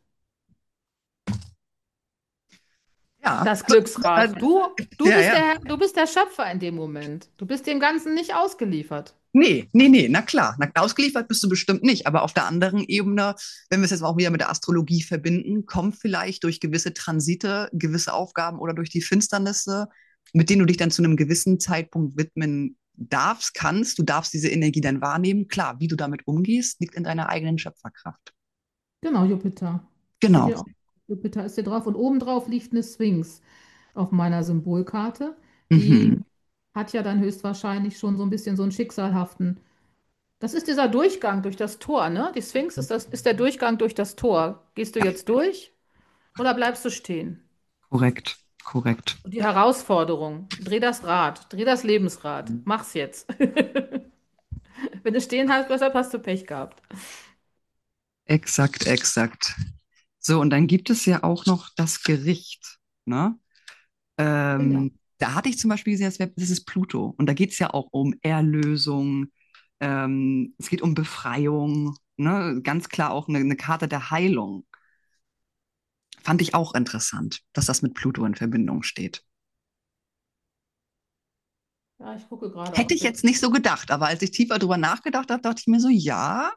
Ja, Das Glücksrad. Du ja, bist ja. der Herr, du bist der Schöpfer in dem Moment. Du bist dem Ganzen nicht ausgeliefert. Nee, nee, nee, na klar. Na, ausgeliefert bist du bestimmt nicht. Aber auf der anderen Ebene, wenn wir es jetzt auch wieder mit der Astrologie verbinden, kommen vielleicht durch gewisse Transite, gewisse Aufgaben oder durch die Finsternisse, mit denen du dich dann zu einem gewissen Zeitpunkt widmen darfst, kannst. Du darfst diese Energie dann wahrnehmen. Klar, wie du damit umgehst, liegt in deiner eigenen Schöpferkraft. Genau, Jupiter. Steht Genau. hier auch. Jupiter ist hier drauf und obendrauf liegt eine Sphinx auf meiner Symbolkarte. Die Mhm. hat ja dann höchstwahrscheinlich schon so ein bisschen so einen schicksalhaften. Das ist dieser Durchgang durch das Tor, ne? Die Sphinx ist der Durchgang durch das Tor. Gehst du jetzt durch oder bleibst du stehen? Korrekt, korrekt. Und die Herausforderung, dreh das Lebensrad, mach's jetzt. Wenn du stehen hast, deshalb hast du Pech gehabt. Exakt, exakt. So, und dann gibt es ja auch noch das Gericht, ne? Oh ja. Da hatte ich zum Beispiel gesehen, das ist Pluto. Und da geht es ja auch um Erlösung, es geht um Befreiung, ne? Ganz klar auch eine Karte der Heilung. Fand ich auch interessant, dass das mit Pluto in Verbindung steht. Ja, ich gucke gerade Hätte auf ich der. jetzt nicht so gedacht, aber als ich tiefer drüber nachgedacht habe, dachte ich mir so, ja,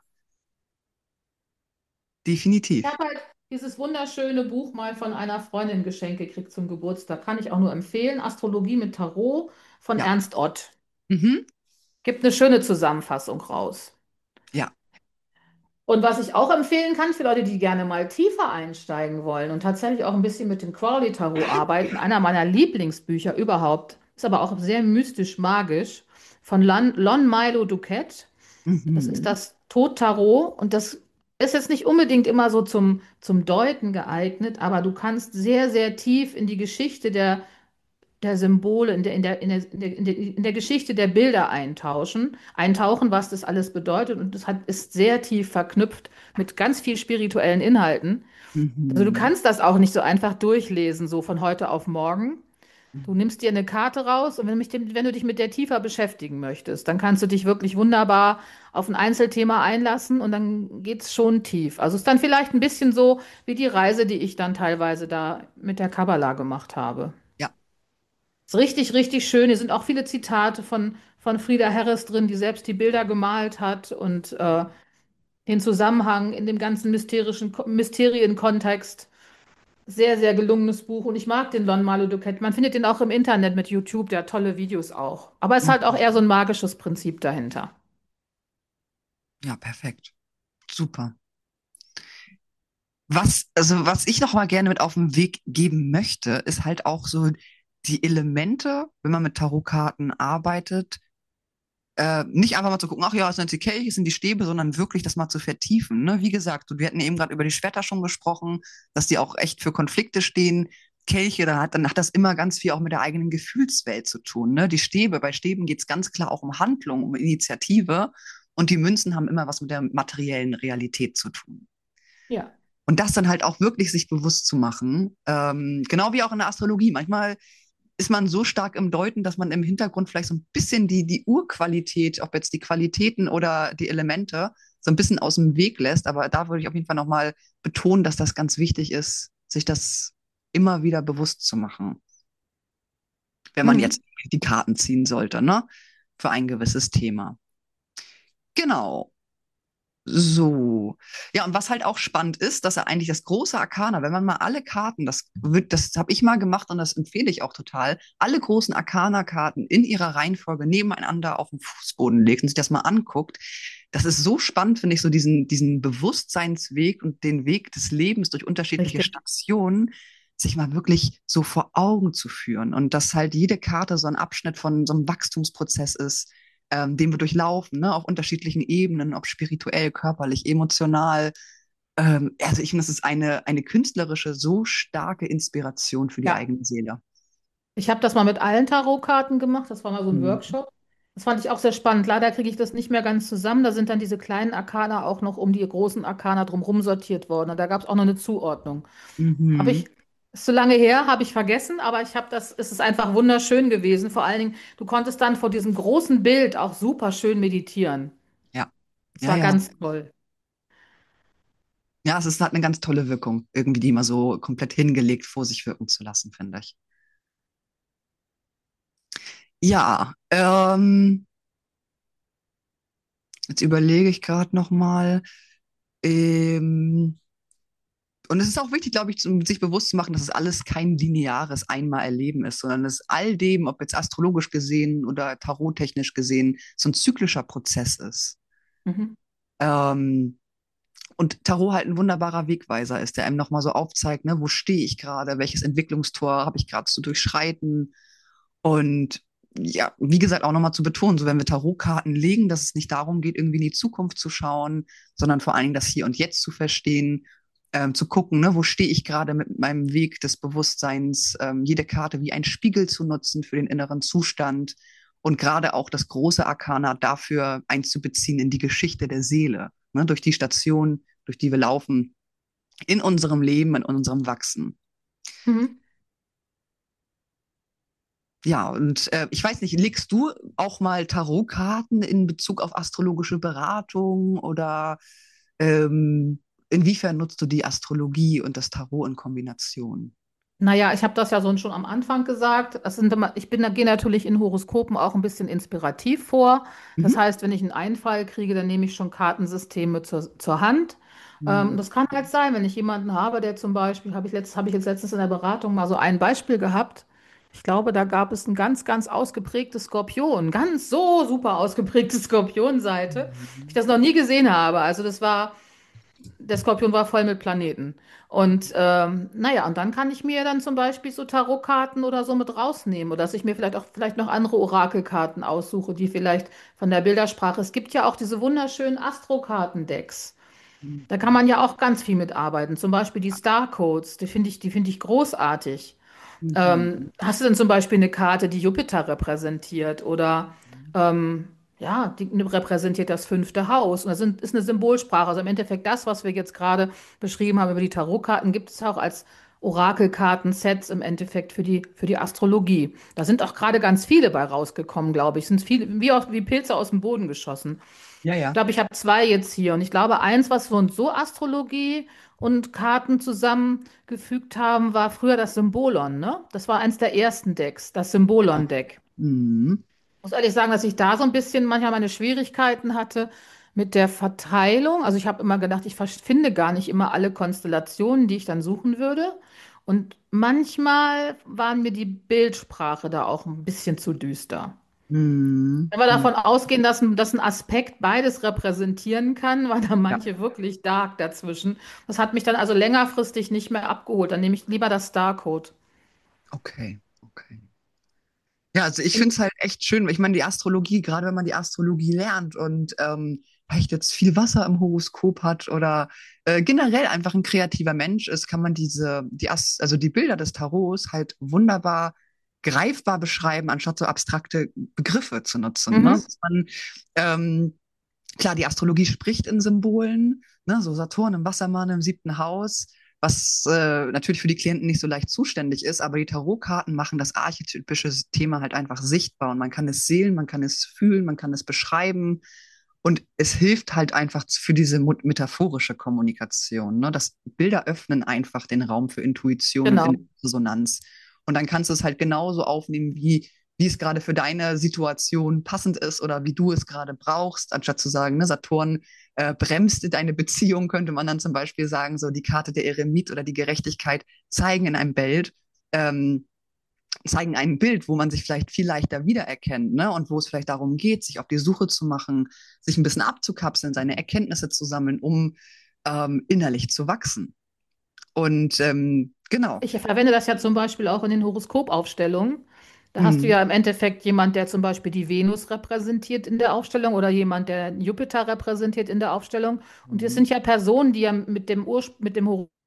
Ich definitiv. habe halt dieses wunderschöne Buch mal von einer Freundin geschenkt gekriegt zum Geburtstag. Kann ich auch nur empfehlen. Astrologie mit Tarot von Ja. Ernst Ott. Mhm. Gibt eine schöne Zusammenfassung raus. Ja. Und was ich auch empfehlen kann für Leute, die gerne mal tiefer einsteigen wollen und tatsächlich auch ein bisschen mit dem Crowley-Tarot arbeiten, einer meiner Lieblingsbücher überhaupt, ist aber auch sehr mystisch-magisch, von Lon Milo Duquette. Das ist Mhm. das Tod-Tarot und das ist jetzt nicht unbedingt immer so zum Deuten geeignet, aber du kannst sehr, sehr tief in die Geschichte der Symbole, in der Geschichte der Bilder eintauchen, was das alles bedeutet. Und ist sehr tief verknüpft mit ganz viel spirituellen Inhalten. Also du Mhm. kannst das auch nicht so einfach durchlesen, so von heute auf morgen. Du nimmst dir eine Karte raus und wenn du dich mit der tiefer beschäftigen möchtest, dann kannst du dich wirklich wunderbar auf ein Einzelthema einlassen und dann geht's schon tief. Also es ist dann vielleicht ein bisschen so wie die Reise, die ich dann teilweise da mit der Kabbala gemacht habe. Ja. Ist richtig, richtig schön. Hier sind auch viele Zitate von Frieda Harris drin, die selbst die Bilder gemalt hat und den Zusammenhang in dem ganzen Mysterienkontext. Sehr, sehr gelungenes Buch und ich mag den Lon Malu Duquette. Man findet den auch im Internet mit YouTube, der hat tolle Videos auch. Aber es ist halt auch Mhm. eher so ein magisches Prinzip dahinter. Ja, perfekt. Super. Was ich noch mal gerne mit auf den Weg geben möchte, ist halt auch so die Elemente, wenn man mit Tarotkarten arbeitet, nicht einfach mal zu gucken, ach ja, es sind die Kelche, es sind die Stäbe, sondern wirklich das mal zu vertiefen. Ne? Wie gesagt, wir hatten eben gerade über die Schwerter schon gesprochen, dass die auch echt für Konflikte stehen. Kelche, dann hat das immer ganz viel auch mit der eigenen Gefühlswelt zu tun. Ne? Die Stäbe, bei Stäben geht es ganz klar auch um Handlung, um Initiative. Und die Münzen haben immer was mit der materiellen Realität zu tun. Ja. Und das dann halt auch wirklich sich bewusst zu machen, genau wie auch in der Astrologie. Manchmal ist man so stark im Deuten, dass man im Hintergrund vielleicht so ein bisschen die Urqualität, ob jetzt die Qualitäten oder die Elemente, so ein bisschen aus dem Weg lässt. Aber da würde ich auf jeden Fall nochmal betonen, dass das ganz wichtig ist, sich das immer wieder bewusst zu machen, wenn man Mhm. jetzt die Karten ziehen sollte, ne? Für ein gewisses Thema. Genau. So. Ja, und was halt auch spannend ist, dass er eigentlich das große Arkana, wenn man mal alle Karten, das habe ich mal gemacht und das empfehle ich auch total, alle großen Arkana-Karten in ihrer Reihenfolge nebeneinander auf den Fußboden legt und sich das mal anguckt. Das ist so spannend, finde ich, so diesen Bewusstseinsweg und den Weg des Lebens durch unterschiedliche Richtig. Stationen, sich mal wirklich so vor Augen zu führen und dass halt jede Karte so ein Abschnitt von so einem Wachstumsprozess ist, den wir durchlaufen, ne, auf unterschiedlichen Ebenen, ob spirituell, körperlich, emotional. Also ich finde, das ist eine künstlerische, so starke Inspiration für die Ja. eigene Seele. Ich habe das mal mit allen Tarotkarten gemacht. Das war mal so ein Mhm. Workshop. Das fand ich auch sehr spannend. Leider kriege ich das nicht mehr ganz zusammen. Da sind dann diese kleinen Arkana auch noch um die großen Arkana drumherum sortiert worden. Und da gab es auch noch eine Zuordnung. Habe Mhm. ich, ist so lange her, habe ich vergessen, aber ich habe das, es ist einfach wunderschön gewesen. Vor allen Dingen, du konntest dann vor diesem großen Bild auch super schön meditieren. Ja, Es ja, war ja. ganz toll. Ja, hat eine ganz tolle Wirkung, irgendwie die mal so komplett hingelegt vor sich wirken zu lassen, finde ich. Ja, jetzt überlege ich gerade noch mal. Ähm, und es ist auch wichtig, glaube ich, sich bewusst zu machen, dass es alles kein lineares Einmal-Erleben ist, sondern dass all dem, ob jetzt astrologisch gesehen oder tarottechnisch gesehen, so ein zyklischer Prozess ist. Mhm. Ähm, und Tarot halt ein wunderbarer Wegweiser ist, der einem nochmal so aufzeigt, ne, wo stehe ich gerade, welches Entwicklungstor habe ich gerade zu durchschreiten. Und ja, wie gesagt, auch nochmal zu betonen, so wenn wir Tarotkarten legen, dass es nicht darum geht, irgendwie in die Zukunft zu schauen, sondern vor allen Dingen das Hier und Jetzt zu verstehen, zu gucken, ne, wo stehe ich gerade mit meinem Weg des Bewusstseins, jede Karte wie ein Spiegel zu nutzen für den inneren Zustand und gerade auch das große Arkana dafür einzubeziehen in die Geschichte der Seele, ne, durch die Station, durch die wir laufen, in unserem Leben, in unserem Wachsen. Mhm. Ja, und ich weiß nicht, legst du auch mal Tarotkarten in Bezug auf astrologische Beratung oder inwiefern nutzt du die Astrologie und das Tarot in Kombination? Naja, ich habe das ja so schon am Anfang gesagt. Das sind immer, gehe natürlich in Horoskopen auch ein bisschen inspirativ vor. Das Mhm. heißt, wenn ich einen Einfall kriege, dann nehme ich schon Kartensysteme zur Hand. Mhm. Das kann halt sein, wenn ich jemanden habe, der zum Beispiel, habe ich jetzt letztens in der Beratung mal so ein Beispiel gehabt. Ich glaube, da gab es ein ganz, ganz ausgeprägtes Skorpion, ganz so super ausgeprägte Skorpionseite, wie ich das noch nie gesehen habe. Also das war der Skorpion war voll mit Planeten. Und naja, und dann kann ich mir dann zum Beispiel so Tarotkarten oder so mit rausnehmen. Oder dass ich mir vielleicht noch andere Orakelkarten aussuche, die vielleicht von der Bildersprache. Es gibt ja auch diese wunderschönen Astrokartendecks. Da kann man ja auch ganz viel mitarbeiten. Zum Beispiel die Star Codes, die finde ich großartig. Mhm. Hast du denn zum Beispiel eine Karte, die Jupiter repräsentiert oder ja, die repräsentiert das fünfte Haus? Und ist eine Symbolsprache. Also im Endeffekt das, was wir jetzt gerade beschrieben haben über die Tarotkarten, gibt es auch als Orakelkarten-Sets im Endeffekt für die Astrologie. Da sind auch gerade ganz viele bei rausgekommen, glaube ich. Sind viele, wie Pilze aus dem Boden geschossen. Ja, Ich ja. glaube, ich habe zwei jetzt hier. Und ich glaube, eins, was wir uns so Astrologie und Karten zusammengefügt haben, war früher das Symbolon, ne? Das war eins der ersten Decks, das Symbolon-Deck. Mhm. Muss ehrlich sagen, dass ich da so ein bisschen manchmal meine Schwierigkeiten hatte mit der Verteilung. Also ich habe immer gedacht, finde gar nicht immer alle Konstellationen, die ich dann suchen würde. Und manchmal waren mir die Bildsprache da auch ein bisschen zu düster. Mhm. Wenn wir Mhm. davon ausgehen, dass ein Aspekt beides repräsentieren kann, war da Ja, manche wirklich dark dazwischen. Das hat mich dann also längerfristig nicht mehr abgeholt. Dann nehme ich lieber das Starcode. okay, okay. Ja, also ich finde es halt echt schön. Ich meine, die Astrologie, gerade wenn man die Astrologie lernt und vielleicht jetzt viel Wasser im Horoskop hat oder generell einfach ein kreativer Mensch ist, kann man also die Bilder des Tarots halt wunderbar greifbar beschreiben, anstatt so abstrakte Begriffe zu nutzen. Ne? Mhm. Dass man, ähm, klar, die Astrologie spricht in Symbolen, ne? So Saturn im Wassermann im siebten Haus, was natürlich für die Klienten nicht so leicht zuständig ist, aber die Tarotkarten machen das archetypische Thema halt einfach sichtbar und man kann es sehen, man kann es fühlen, man kann es beschreiben und es hilft halt einfach für diese metaphorische Kommunikation. Ne? Das Bilder öffnen einfach den Raum für Intuition und Genau. in Resonanz. Und dann kannst du es halt genauso aufnehmen, wie es gerade für deine Situation passend ist oder wie du es gerade brauchst, anstatt zu sagen, ne, Saturn bremst deine Beziehung, könnte man dann zum Beispiel sagen, so die Karte der Eremit oder die Gerechtigkeit zeigen in einem Bild, ähm, zeigen ein Bild, wo man sich vielleicht viel leichter wiedererkennt, ne? Und wo es vielleicht darum geht, sich auf die Suche zu machen, sich ein bisschen abzukapseln, seine Erkenntnisse zu sammeln, um innerlich zu wachsen. Und genau. Ich verwende das ja zum Beispiel auch in den Horoskopaufstellungen. Da hast du Mhm. ja im Endeffekt jemand, der zum Beispiel die Venus repräsentiert in der Aufstellung oder jemand, der Jupiter repräsentiert in der Aufstellung. Und das Mhm. sind ja Personen, die ja mit dem Horoskop.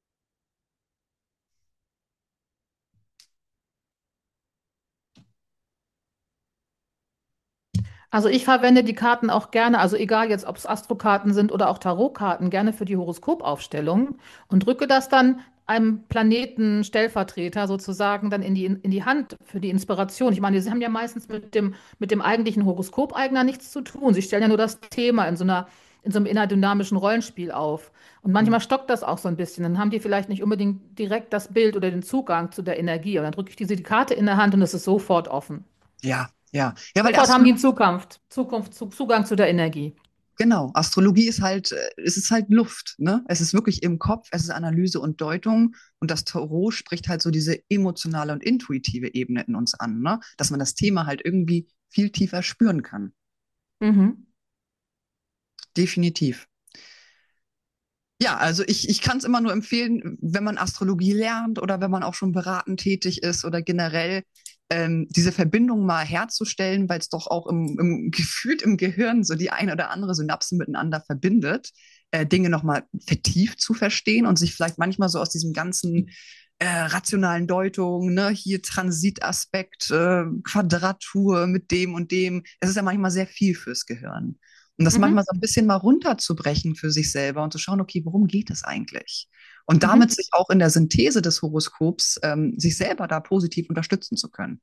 Also ich verwende die Karten auch gerne, also egal jetzt, ob es Astrokarten sind oder auch Tarotkarten, gerne für die Horoskopaufstellung und drücke das dann einem Planetenstellvertreter sozusagen dann in die Hand für die Inspiration. Ich meine, sie haben ja meistens mit dem eigentlichen Horoskopeigner nichts zu tun. Sie stellen ja nur das Thema in so einem innerdynamischen Rollenspiel auf. Und Mhm. manchmal stockt das auch so ein bisschen. Dann haben die vielleicht nicht unbedingt direkt das Bild oder den Zugang zu der Energie. Und dann drücke ich die Karte in der Hand und es ist sofort offen. Ja, ja. Ja, weil Sofort haben die Astrologie, einen Zugang zu der Energie. genau, Astrologie ist halt, es ist halt Luft, ne? Es ist wirklich im Kopf, es ist Analyse und Deutung und das Tarot spricht halt so diese emotionale und intuitive Ebene in uns an, ne? Dass man das Thema halt irgendwie viel tiefer spüren kann. Mhm. Definitiv. Ja, also ich kann es immer nur empfehlen, wenn man Astrologie lernt oder wenn man auch schon beratend tätig ist oder generell diese Verbindung mal herzustellen, weil es doch auch gefühlt im Gehirn so die eine oder andere Synapsen miteinander verbindet, Dinge nochmal vertieft zu verstehen und sich vielleicht manchmal so aus diesem ganzen rationalen Deutung, ne, hier Transitaspekt, Quadratur mit dem und dem. Es ist ja manchmal sehr viel fürs Gehirn. Und das manchmal Mhm. so ein bisschen mal runterzubrechen für sich selber und zu schauen, okay, worum geht es eigentlich? Und damit Mhm. sich auch in der Synthese des Horoskops sich selber da positiv unterstützen zu können.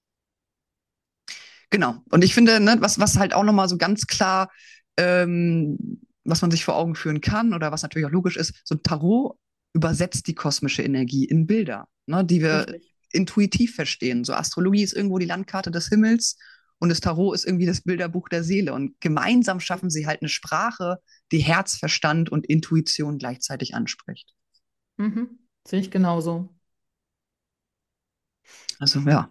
Genau. Und ich finde, ne, was halt auch nochmal so ganz klar, was man sich vor Augen führen kann oder was natürlich auch logisch ist, so ein Tarot übersetzt die kosmische Energie in Bilder, ne, die wir Richtig. intuitiv verstehen. So Astrologie ist irgendwo die Landkarte des Himmels und das Tarot ist irgendwie das Bilderbuch der Seele. Und gemeinsam schaffen sie halt eine Sprache, die Herz, Verstand und Intuition gleichzeitig anspricht. Mhm. Sehe ich genauso. Also ja,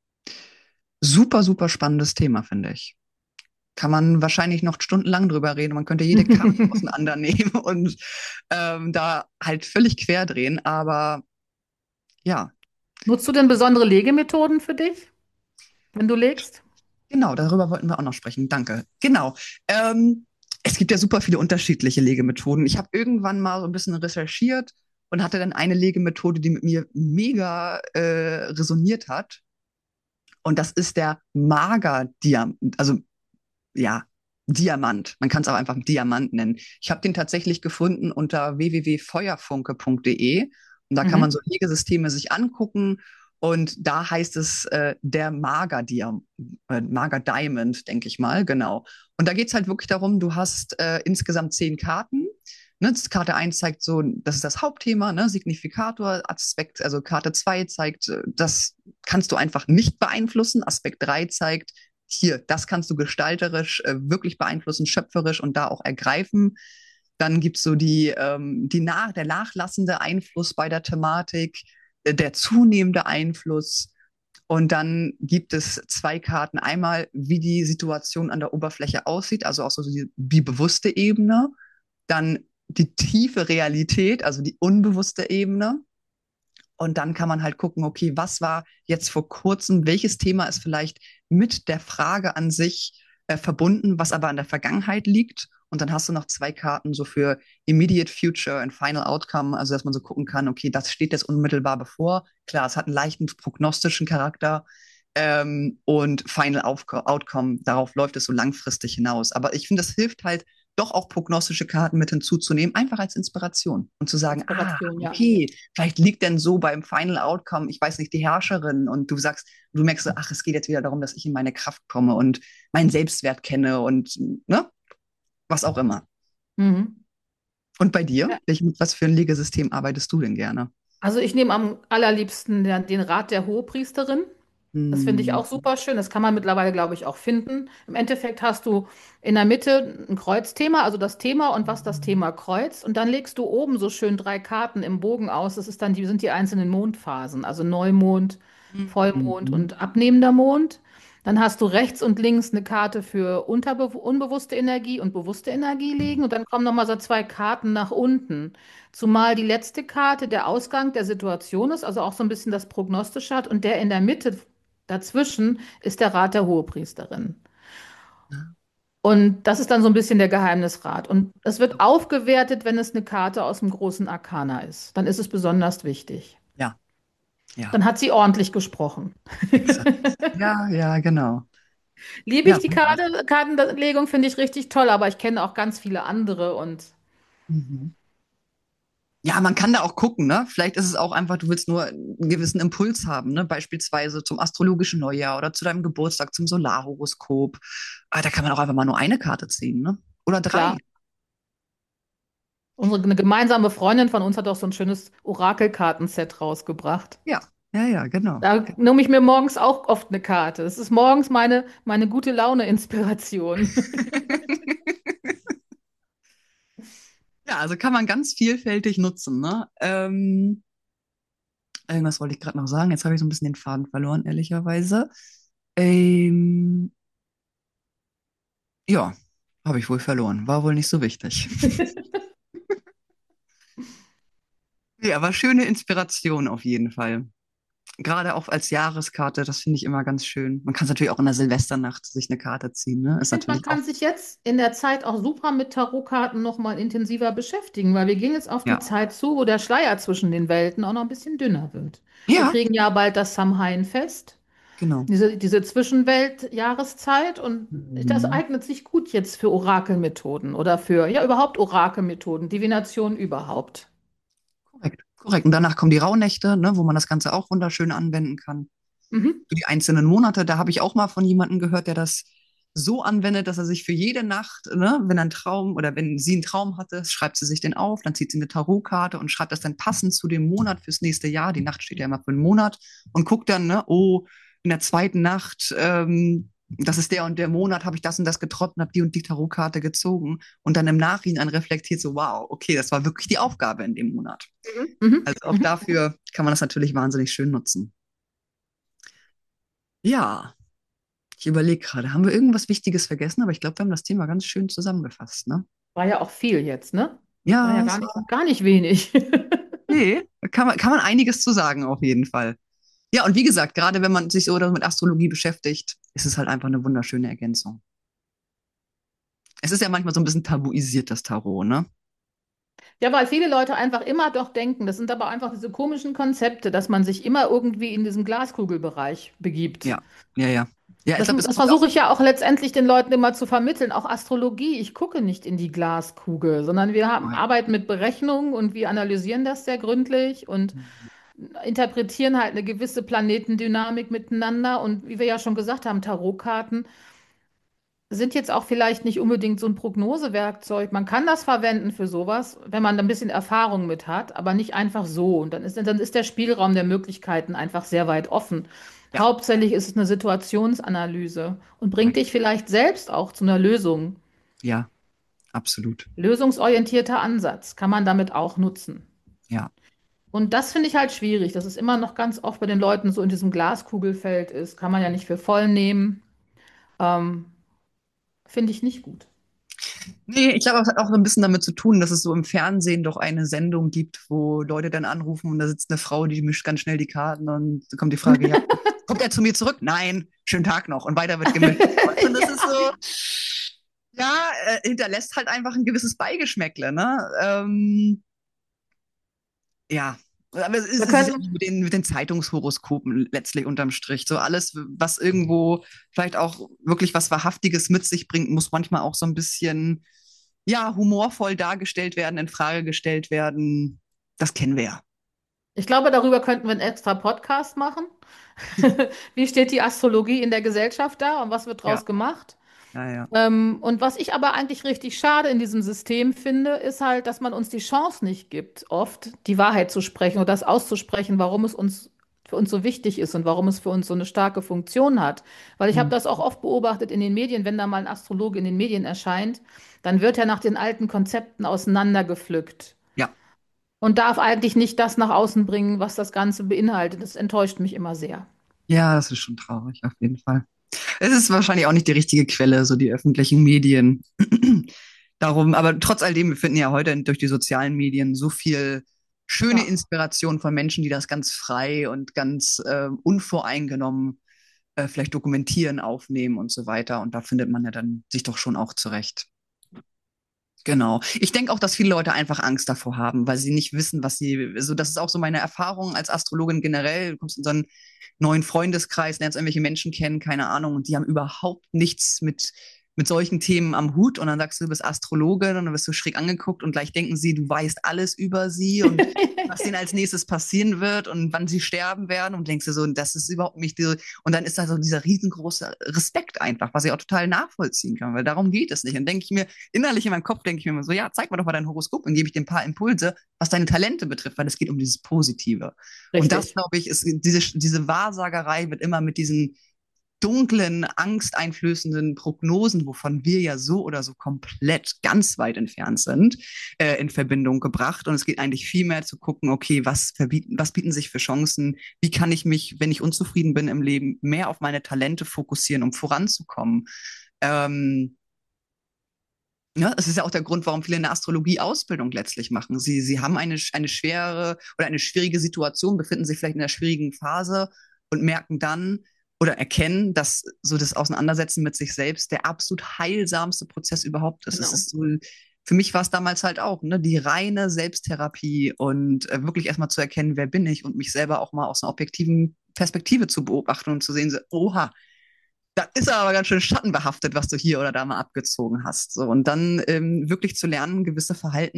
super, super spannendes Thema, finde ich. Kann man wahrscheinlich noch stundenlang drüber reden. Man könnte jede Karte auseinandernehmen und da halt völlig quer drehen. Aber ja, Nutzt du denn besondere Legemethoden für dich, wenn du legst? genau, darüber wollten wir auch noch sprechen. Danke. Genau. Es gibt ja super viele unterschiedliche Legemethoden. Ich habe irgendwann mal so ein bisschen recherchiert und hatte dann eine Legemethode, die mit mir mega resoniert hat. Und das ist der Mager-Diamant, also ja, Diamant. Man kann es auch einfach Diamant nennen. Ich habe den tatsächlich gefunden unter www.feuerfunke.de und da kann man so Mhm. Legesysteme sich angucken und da heißt es der Mager Diamond, denke ich mal, genau. Und da geht es halt wirklich darum, du hast insgesamt 10 Karten. Ne, Karte 1 zeigt so, das ist das Hauptthema, ne, Signifikator, Aspekt, also Karte 2 zeigt, das kannst du einfach nicht beeinflussen. Aspekt 3 zeigt, hier, das kannst du gestalterisch wirklich beeinflussen, schöpferisch und da auch ergreifen. Dann gibt es so der nachlassende Einfluss bei der Thematik, der zunehmende Einfluss. Und dann gibt es 2 Karten. Einmal, wie die Situation an der Oberfläche aussieht, also auch so die bewusste Ebene. Dann die tiefe Realität, also die unbewusste Ebene. Und dann kann man halt gucken, okay, was war jetzt vor kurzem, welches Thema ist vielleicht mit der Frage an sich verbunden, was aber an der Vergangenheit liegt. Und dann hast du noch 2 Karten so für Immediate Future und Final Outcome, also dass man so gucken kann, okay, das steht jetzt unmittelbar bevor. Klar, es hat einen leichten prognostischen Charakter. Und Outcome, darauf läuft es so langfristig hinaus. Aber ich finde, das hilft halt, doch auch prognostische Karten mit hinzuzunehmen, einfach als Inspiration und zu sagen, Inspiration, ja. okay, vielleicht liegt denn so beim Final Outcome, ich weiß nicht, die Herrscherin und du merkst so, ach, es geht jetzt wieder darum, dass ich in meine Kraft komme und meinen Selbstwert kenne und ne, was auch immer. Mhm. Und bei dir? Ja. Mit was für ein Legesystem arbeitest du denn gerne? Also ich nehme am allerliebsten den Rat der Hohepriesterin. Das finde ich Hm. auch super schön. Das kann man mittlerweile, glaube ich, auch finden. Im Endeffekt hast du in der Mitte ein Kreuzthema, also das Thema und was das Thema kreuzt. Und dann legst du oben so schön 3 Karten im Bogen aus. Das ist dann sind die einzelnen Mondphasen, also Neumond, Vollmond Mhm. und abnehmender Mond. Dann hast du rechts und links eine Karte für unbewusste Energie und bewusste Energie liegen. Und dann kommen nochmal so 2 Karten nach unten. Zumal die letzte Karte der Ausgang der Situation ist, also auch so ein bisschen das Prognostische hat. Und der in der Mitte dazwischen ist der Rat der Hohepriesterin. Und das ist dann so ein bisschen der Geheimnisrat. Und es wird aufgewertet, wenn es eine Karte aus dem großen Arkana ist. Dann ist es besonders wichtig. Ja, ja, Dann hat sie ordentlich gesprochen. exakt. Ja, ja, genau. Liebe ich Ja. die Kartenlegung, finde ich richtig toll, aber ich kenne auch ganz viele andere und Mhm. Ja, man kann da auch gucken, ne? Vielleicht ist es auch einfach, du willst nur einen gewissen Impuls haben, ne? Beispielsweise zum astrologischen Neujahr oder zu deinem Geburtstag, zum Solarhoroskop. Aber da kann man auch einfach mal nur eine Karte ziehen, ne? Oder drei. klar. Eine gemeinsame Freundin von uns hat auch so ein schönes Orakelkartenset rausgebracht. Ja, ja, ja, genau. Da nehme ich mir morgens auch oft eine Karte. Das ist morgens meine gute Laune-Inspiration. Ja, also kann man ganz vielfältig nutzen, ne? Irgendwas wollte ich gerade noch sagen. Jetzt habe ich so ein bisschen den Faden verloren, ehrlicherweise. Ähm, ja, habe ich wohl verloren. War wohl nicht so wichtig. Ja, aber schöne Inspiration auf jeden Fall. Gerade auch als Jahreskarte, das finde ich immer ganz schön. Man kann es natürlich auch in der Silvesternacht sich eine Karte ziehen, ne? Ich Ist finde, man natürlich auch, kann sich jetzt in der Zeit auch super mit Tarotkarten noch mal intensiver beschäftigen, weil wir gehen jetzt auf die ja. Zeit zu, wo der Schleier zwischen den Welten auch noch ein bisschen dünner wird. Wir Ja, kriegen ja bald das Samhain-Fest, genau. diese Zwischenwelt-Jahreszeit, und das Mhm. eignet sich gut jetzt für Orakelmethoden oder für, ja, überhaupt Orakelmethoden, Divination überhaupt. Korrekt, korrekt. Und danach kommen die Rauhnächte, ne, wo man das Ganze auch wunderschön anwenden kann. Mhm. Für die einzelnen Monate, da habe ich auch mal von jemandem gehört, der das so anwendet, dass er sich für jede Nacht, ne, wenn er einen Traum oder wenn sie einen Traum hatte, schreibt sie sich den auf, dann zieht sie eine Tarotkarte und schreibt das dann passend zu dem Monat fürs nächste Jahr. Die Nacht steht ja immer für einen Monat und guckt dann, ne, oh, in der zweiten Nacht, das ist der und der Monat, habe ich das und das geträumt und habe die und die Tarotkarte gezogen und dann im Nachhinein reflektiert so, wow, okay, das war wirklich die Aufgabe in dem Monat. Mhm. Mhm. Also auch Mhm. dafür kann man das natürlich wahnsinnig schön nutzen. Ja. Ich überlege gerade, haben wir irgendwas Wichtiges vergessen? Aber ich glaube, wir haben das Thema ganz schön zusammengefasst, ne? War ja auch viel jetzt, ne? War ja Ja, es war, gar nicht wenig. nee, kann man einiges zu sagen, auf jeden Fall. Ja, und wie gesagt, gerade wenn man sich so oder mit Astrologie beschäftigt, ist es halt einfach eine wunderschöne Ergänzung. Es ist ja manchmal so ein bisschen tabuisiert, das Tarot, ne? Ja, weil viele Leute einfach immer doch denken, das sind aber einfach diese komischen Konzepte, dass man sich immer irgendwie in diesem Glaskugelbereich begibt. Ja, ja, ja. Ja, ich glaube, es Das kommt auch. versuche ich ja auch letztendlich den Leuten immer zu vermitteln, auch Astrologie. Ich gucke nicht in die Glaskugel, sondern wir haben arbeiten mit Berechnungen und wir analysieren das sehr gründlich und interpretieren halt eine gewisse Planetendynamik miteinander. Und wie wir ja schon gesagt haben, Tarotkarten sind jetzt auch vielleicht nicht unbedingt so ein Prognosewerkzeug. Man kann das verwenden für sowas, wenn man da ein bisschen Erfahrung mit hat, aber nicht einfach so. Und dann ist der Spielraum der Möglichkeiten einfach sehr weit offen. Ja, Hauptsächlich ist es eine Situationsanalyse und bringt korrekt. dich vielleicht selbst auch zu einer Lösung. Ja, absolut. Lösungsorientierter Ansatz kann man damit auch nutzen. Ja. Und das finde ich halt schwierig, dass es immer noch ganz oft bei den Leuten so in diesem Glaskugelfeld ist. Kann man ja nicht für voll nehmen. Ähm, Finde ich nicht gut. Nee, ich glaube, es hat auch so ein bisschen damit zu tun, dass es so im Fernsehen doch eine Sendung gibt, wo Leute dann anrufen und da sitzt eine Frau, die mischt ganz schnell die Karten und dann kommt die Frage, ja, kommt er zu mir zurück? Nein, schönen Tag noch und weiter wird gemischt. Und das ist Ja. so, ja, hinterlässt halt einfach ein gewisses Beigeschmäckle, ne? Ja, aber Wir es ist ja können, mit den Zeitungshoroskopen letztlich unterm Strich. So alles, was irgendwo vielleicht auch wirklich was Wahrhaftiges mit sich bringt, muss manchmal auch so ein bisschen, ja, humorvoll dargestellt werden, in Frage gestellt werden. Das kennen wir ja. Ich glaube, darüber könnten wir einen extra Podcast machen. Wie steht die Astrologie in der Gesellschaft da und was wird Ja, draus gemacht? ja, ja. Und was ich aber eigentlich richtig schade in diesem System finde, ist halt, dass man uns die Chance nicht gibt, oft die Wahrheit zu sprechen oder das auszusprechen, warum es uns für uns so wichtig ist und warum es für uns so eine starke Funktion hat. Weil ich habe Hm. das auch oft beobachtet in den Medien, wenn da mal ein Astrologe in den Medien erscheint, dann wird er nach den alten Konzepten auseinandergepflückt Ja, und darf eigentlich nicht das nach außen bringen, was das Ganze beinhaltet. Das enttäuscht mich immer sehr. ja, das ist schon traurig, auf jeden Fall. Es ist wahrscheinlich auch nicht die richtige Quelle, so die öffentlichen Medien. Darum, aber trotz alledem, wir finden ja heute durch die sozialen Medien so viel schöne Ja. Inspiration von Menschen, die das ganz frei und ganz unvoreingenommen vielleicht dokumentieren, aufnehmen und so weiter. Und da findet man ja dann sich doch schon auch zurecht. Genau. Ich denke auch, dass viele Leute einfach Angst davor haben, weil sie nicht wissen, also das ist auch so meine Erfahrung als Astrologin generell. Du kommst in so einen neuen Freundeskreis, lernst irgendwelche Menschen kennen, keine Ahnung, und die haben überhaupt nichts mit solchen Themen am Hut. Und dann sagst du, du bist Astrologin und dann wirst du schräg angeguckt und gleich denken sie, du weißt alles über sie und was denen als nächstes passieren wird und wann sie sterben werden. Und denkst du so, das ist überhaupt nicht und dann ist da so dieser riesengroße Respekt einfach, was ich auch total nachvollziehen kann, weil darum geht es nicht. Und denke ich mir, innerlich in meinem Kopf denke ich mir immer so, ja, zeig mir doch mal dein Horoskop und gebe ich dir ein paar Impulse, was deine Talente betrifft, weil es geht um dieses Positive. Richtig. Und das, glaube ich, ist diese Wahrsagerei wird immer mit diesen dunklen, angsteinflößenden Prognosen, wovon wir ja so oder so komplett ganz weit entfernt sind, in Verbindung gebracht. Und es geht eigentlich viel mehr zu gucken, okay, was bieten sich für Chancen? Wie kann ich mich, wenn ich unzufrieden bin im Leben, mehr auf meine Talente fokussieren, um voranzukommen? Ja, es ist ja auch der Grund, warum viele eine Astrologie-Ausbildung letztlich machen. Sie haben eine schwere oder eine schwierige Situation, befinden sich vielleicht in einer schwierigen Phase und merken dann, oder erkennen, dass so das Auseinandersetzen mit sich selbst der absolut heilsamste Prozess überhaupt ist. Genau. Es ist so, für mich war es damals halt auch, ne, die reine Selbsttherapie und wirklich erstmal zu erkennen, wer bin ich und mich selber auch mal aus einer objektiven Perspektive zu beobachten und zu sehen, so, oha, da ist aber ganz schön schattenbehaftet, was du hier oder da mal abgezogen hast. So, und dann wirklich zu lernen, gewisse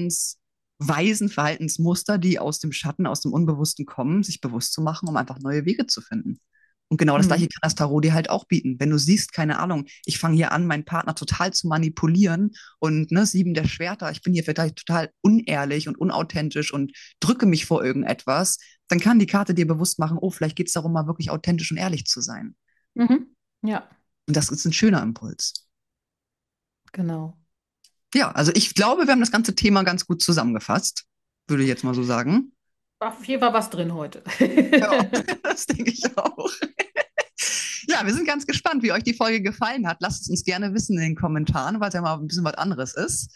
Verhaltensmuster, die aus dem Schatten, aus dem Unbewussten kommen, sich bewusst zu machen, um einfach neue Wege zu finden. Und genau das Gleiche kann das Tarot dir halt auch bieten. Wenn du siehst, keine Ahnung, ich fange hier an, meinen Partner total zu manipulieren und 7 der Schwerter, ich bin hier vielleicht total unehrlich und unauthentisch und drücke mich vor irgendetwas, dann kann die Karte dir bewusst machen, oh, vielleicht geht es darum, mal wirklich authentisch und ehrlich zu sein. Ja, Und das ist ein schöner Impuls. genau. Ja, also ich glaube, wir haben das ganze Thema ganz gut zusammengefasst, würde ich jetzt mal so sagen. Hier war was drin heute. Ja, das denke ich auch. Ja, wir sind ganz gespannt, wie euch die Folge gefallen hat. Lasst es uns gerne wissen in den Kommentaren, weil es ja mal ein bisschen was anderes ist.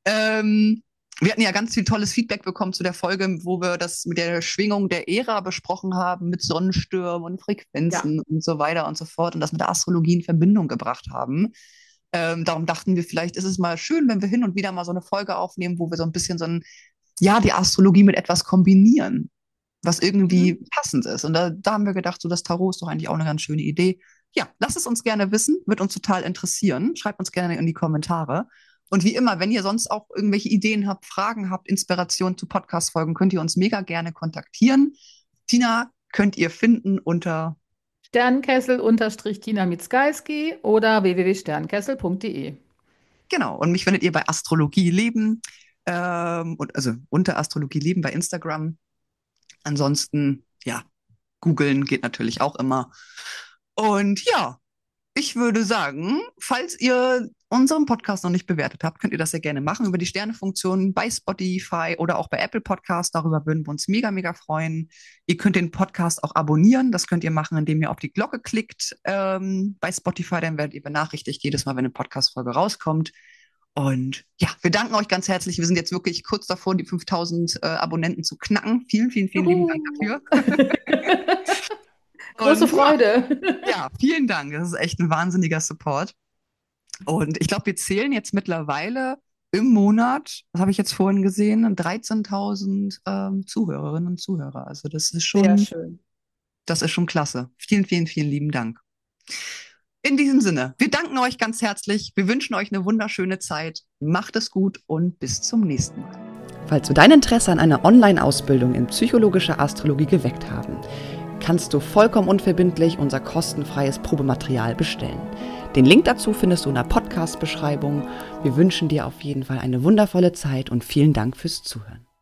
Wir hatten ja ganz viel tolles Feedback bekommen zu der Folge, wo wir das mit der Schwingung der Ära besprochen haben, mit Sonnenstürmen und Frequenzen und so weiter und so fort und das mit der Astrologie in Verbindung gebracht haben. Darum dachten wir, vielleicht ist es mal schön, wenn wir hin und wieder mal so eine Folge aufnehmen, wo wir so ein bisschen die Astrologie mit etwas kombinieren, was irgendwie passend ist. Und da haben wir gedacht, so das Tarot ist doch eigentlich auch eine ganz schöne Idee. Ja, lasst es uns gerne wissen, wird uns total interessieren. Schreibt uns gerne in die Kommentare. Und wie immer, wenn ihr sonst auch irgendwelche Ideen habt, Fragen habt, Inspiration zu Podcast-Folgen, könnt ihr uns mega gerne kontaktieren. Tina könnt ihr finden unter Sternkessel-Tina Mitzgalski oder www.sternkessel.de. Genau, und mich findet ihr bei Astrologie Leben, also unter Astrologie Leben bei Instagram. Ansonsten, ja, googeln geht natürlich auch immer. Und ja, ich würde sagen, falls ihr unseren Podcast noch nicht bewertet habt, könnt ihr das sehr gerne machen über die Sternefunktion bei Spotify oder auch bei Apple Podcasts. Darüber würden wir uns mega, mega freuen. Ihr könnt den Podcast auch abonnieren. Das könnt ihr machen, indem ihr auf die Glocke klickt bei Spotify. Dann werdet ihr benachrichtigt jedes Mal, wenn eine Podcast-Folge rauskommt. Und ja, wir danken euch ganz herzlich. Wir sind jetzt wirklich kurz davor, die 5000 Abonnenten zu knacken. Vielen, vielen, vielen lieben Dank dafür. Große Freude. Ja, vielen Dank. Das ist echt ein wahnsinniger Support. Und ich glaube, wir zählen jetzt mittlerweile im Monat, was habe ich jetzt vorhin gesehen, 13.000 Zuhörerinnen und Zuhörer. Also das ist Sehr schön. Das ist schon klasse. Vielen, vielen, vielen lieben Dank. In diesem Sinne, wir danken euch ganz herzlich. Wir wünschen euch eine wunderschöne Zeit. Macht es gut und bis zum nächsten Mal. Falls du dein Interesse an einer Online-Ausbildung in psychologischer Astrologie geweckt haben, kannst du vollkommen unverbindlich unser kostenfreies Probematerial bestellen. Den Link dazu findest du in der Podcast-Beschreibung. Wir wünschen dir auf jeden Fall eine wundervolle Zeit und vielen Dank fürs Zuhören.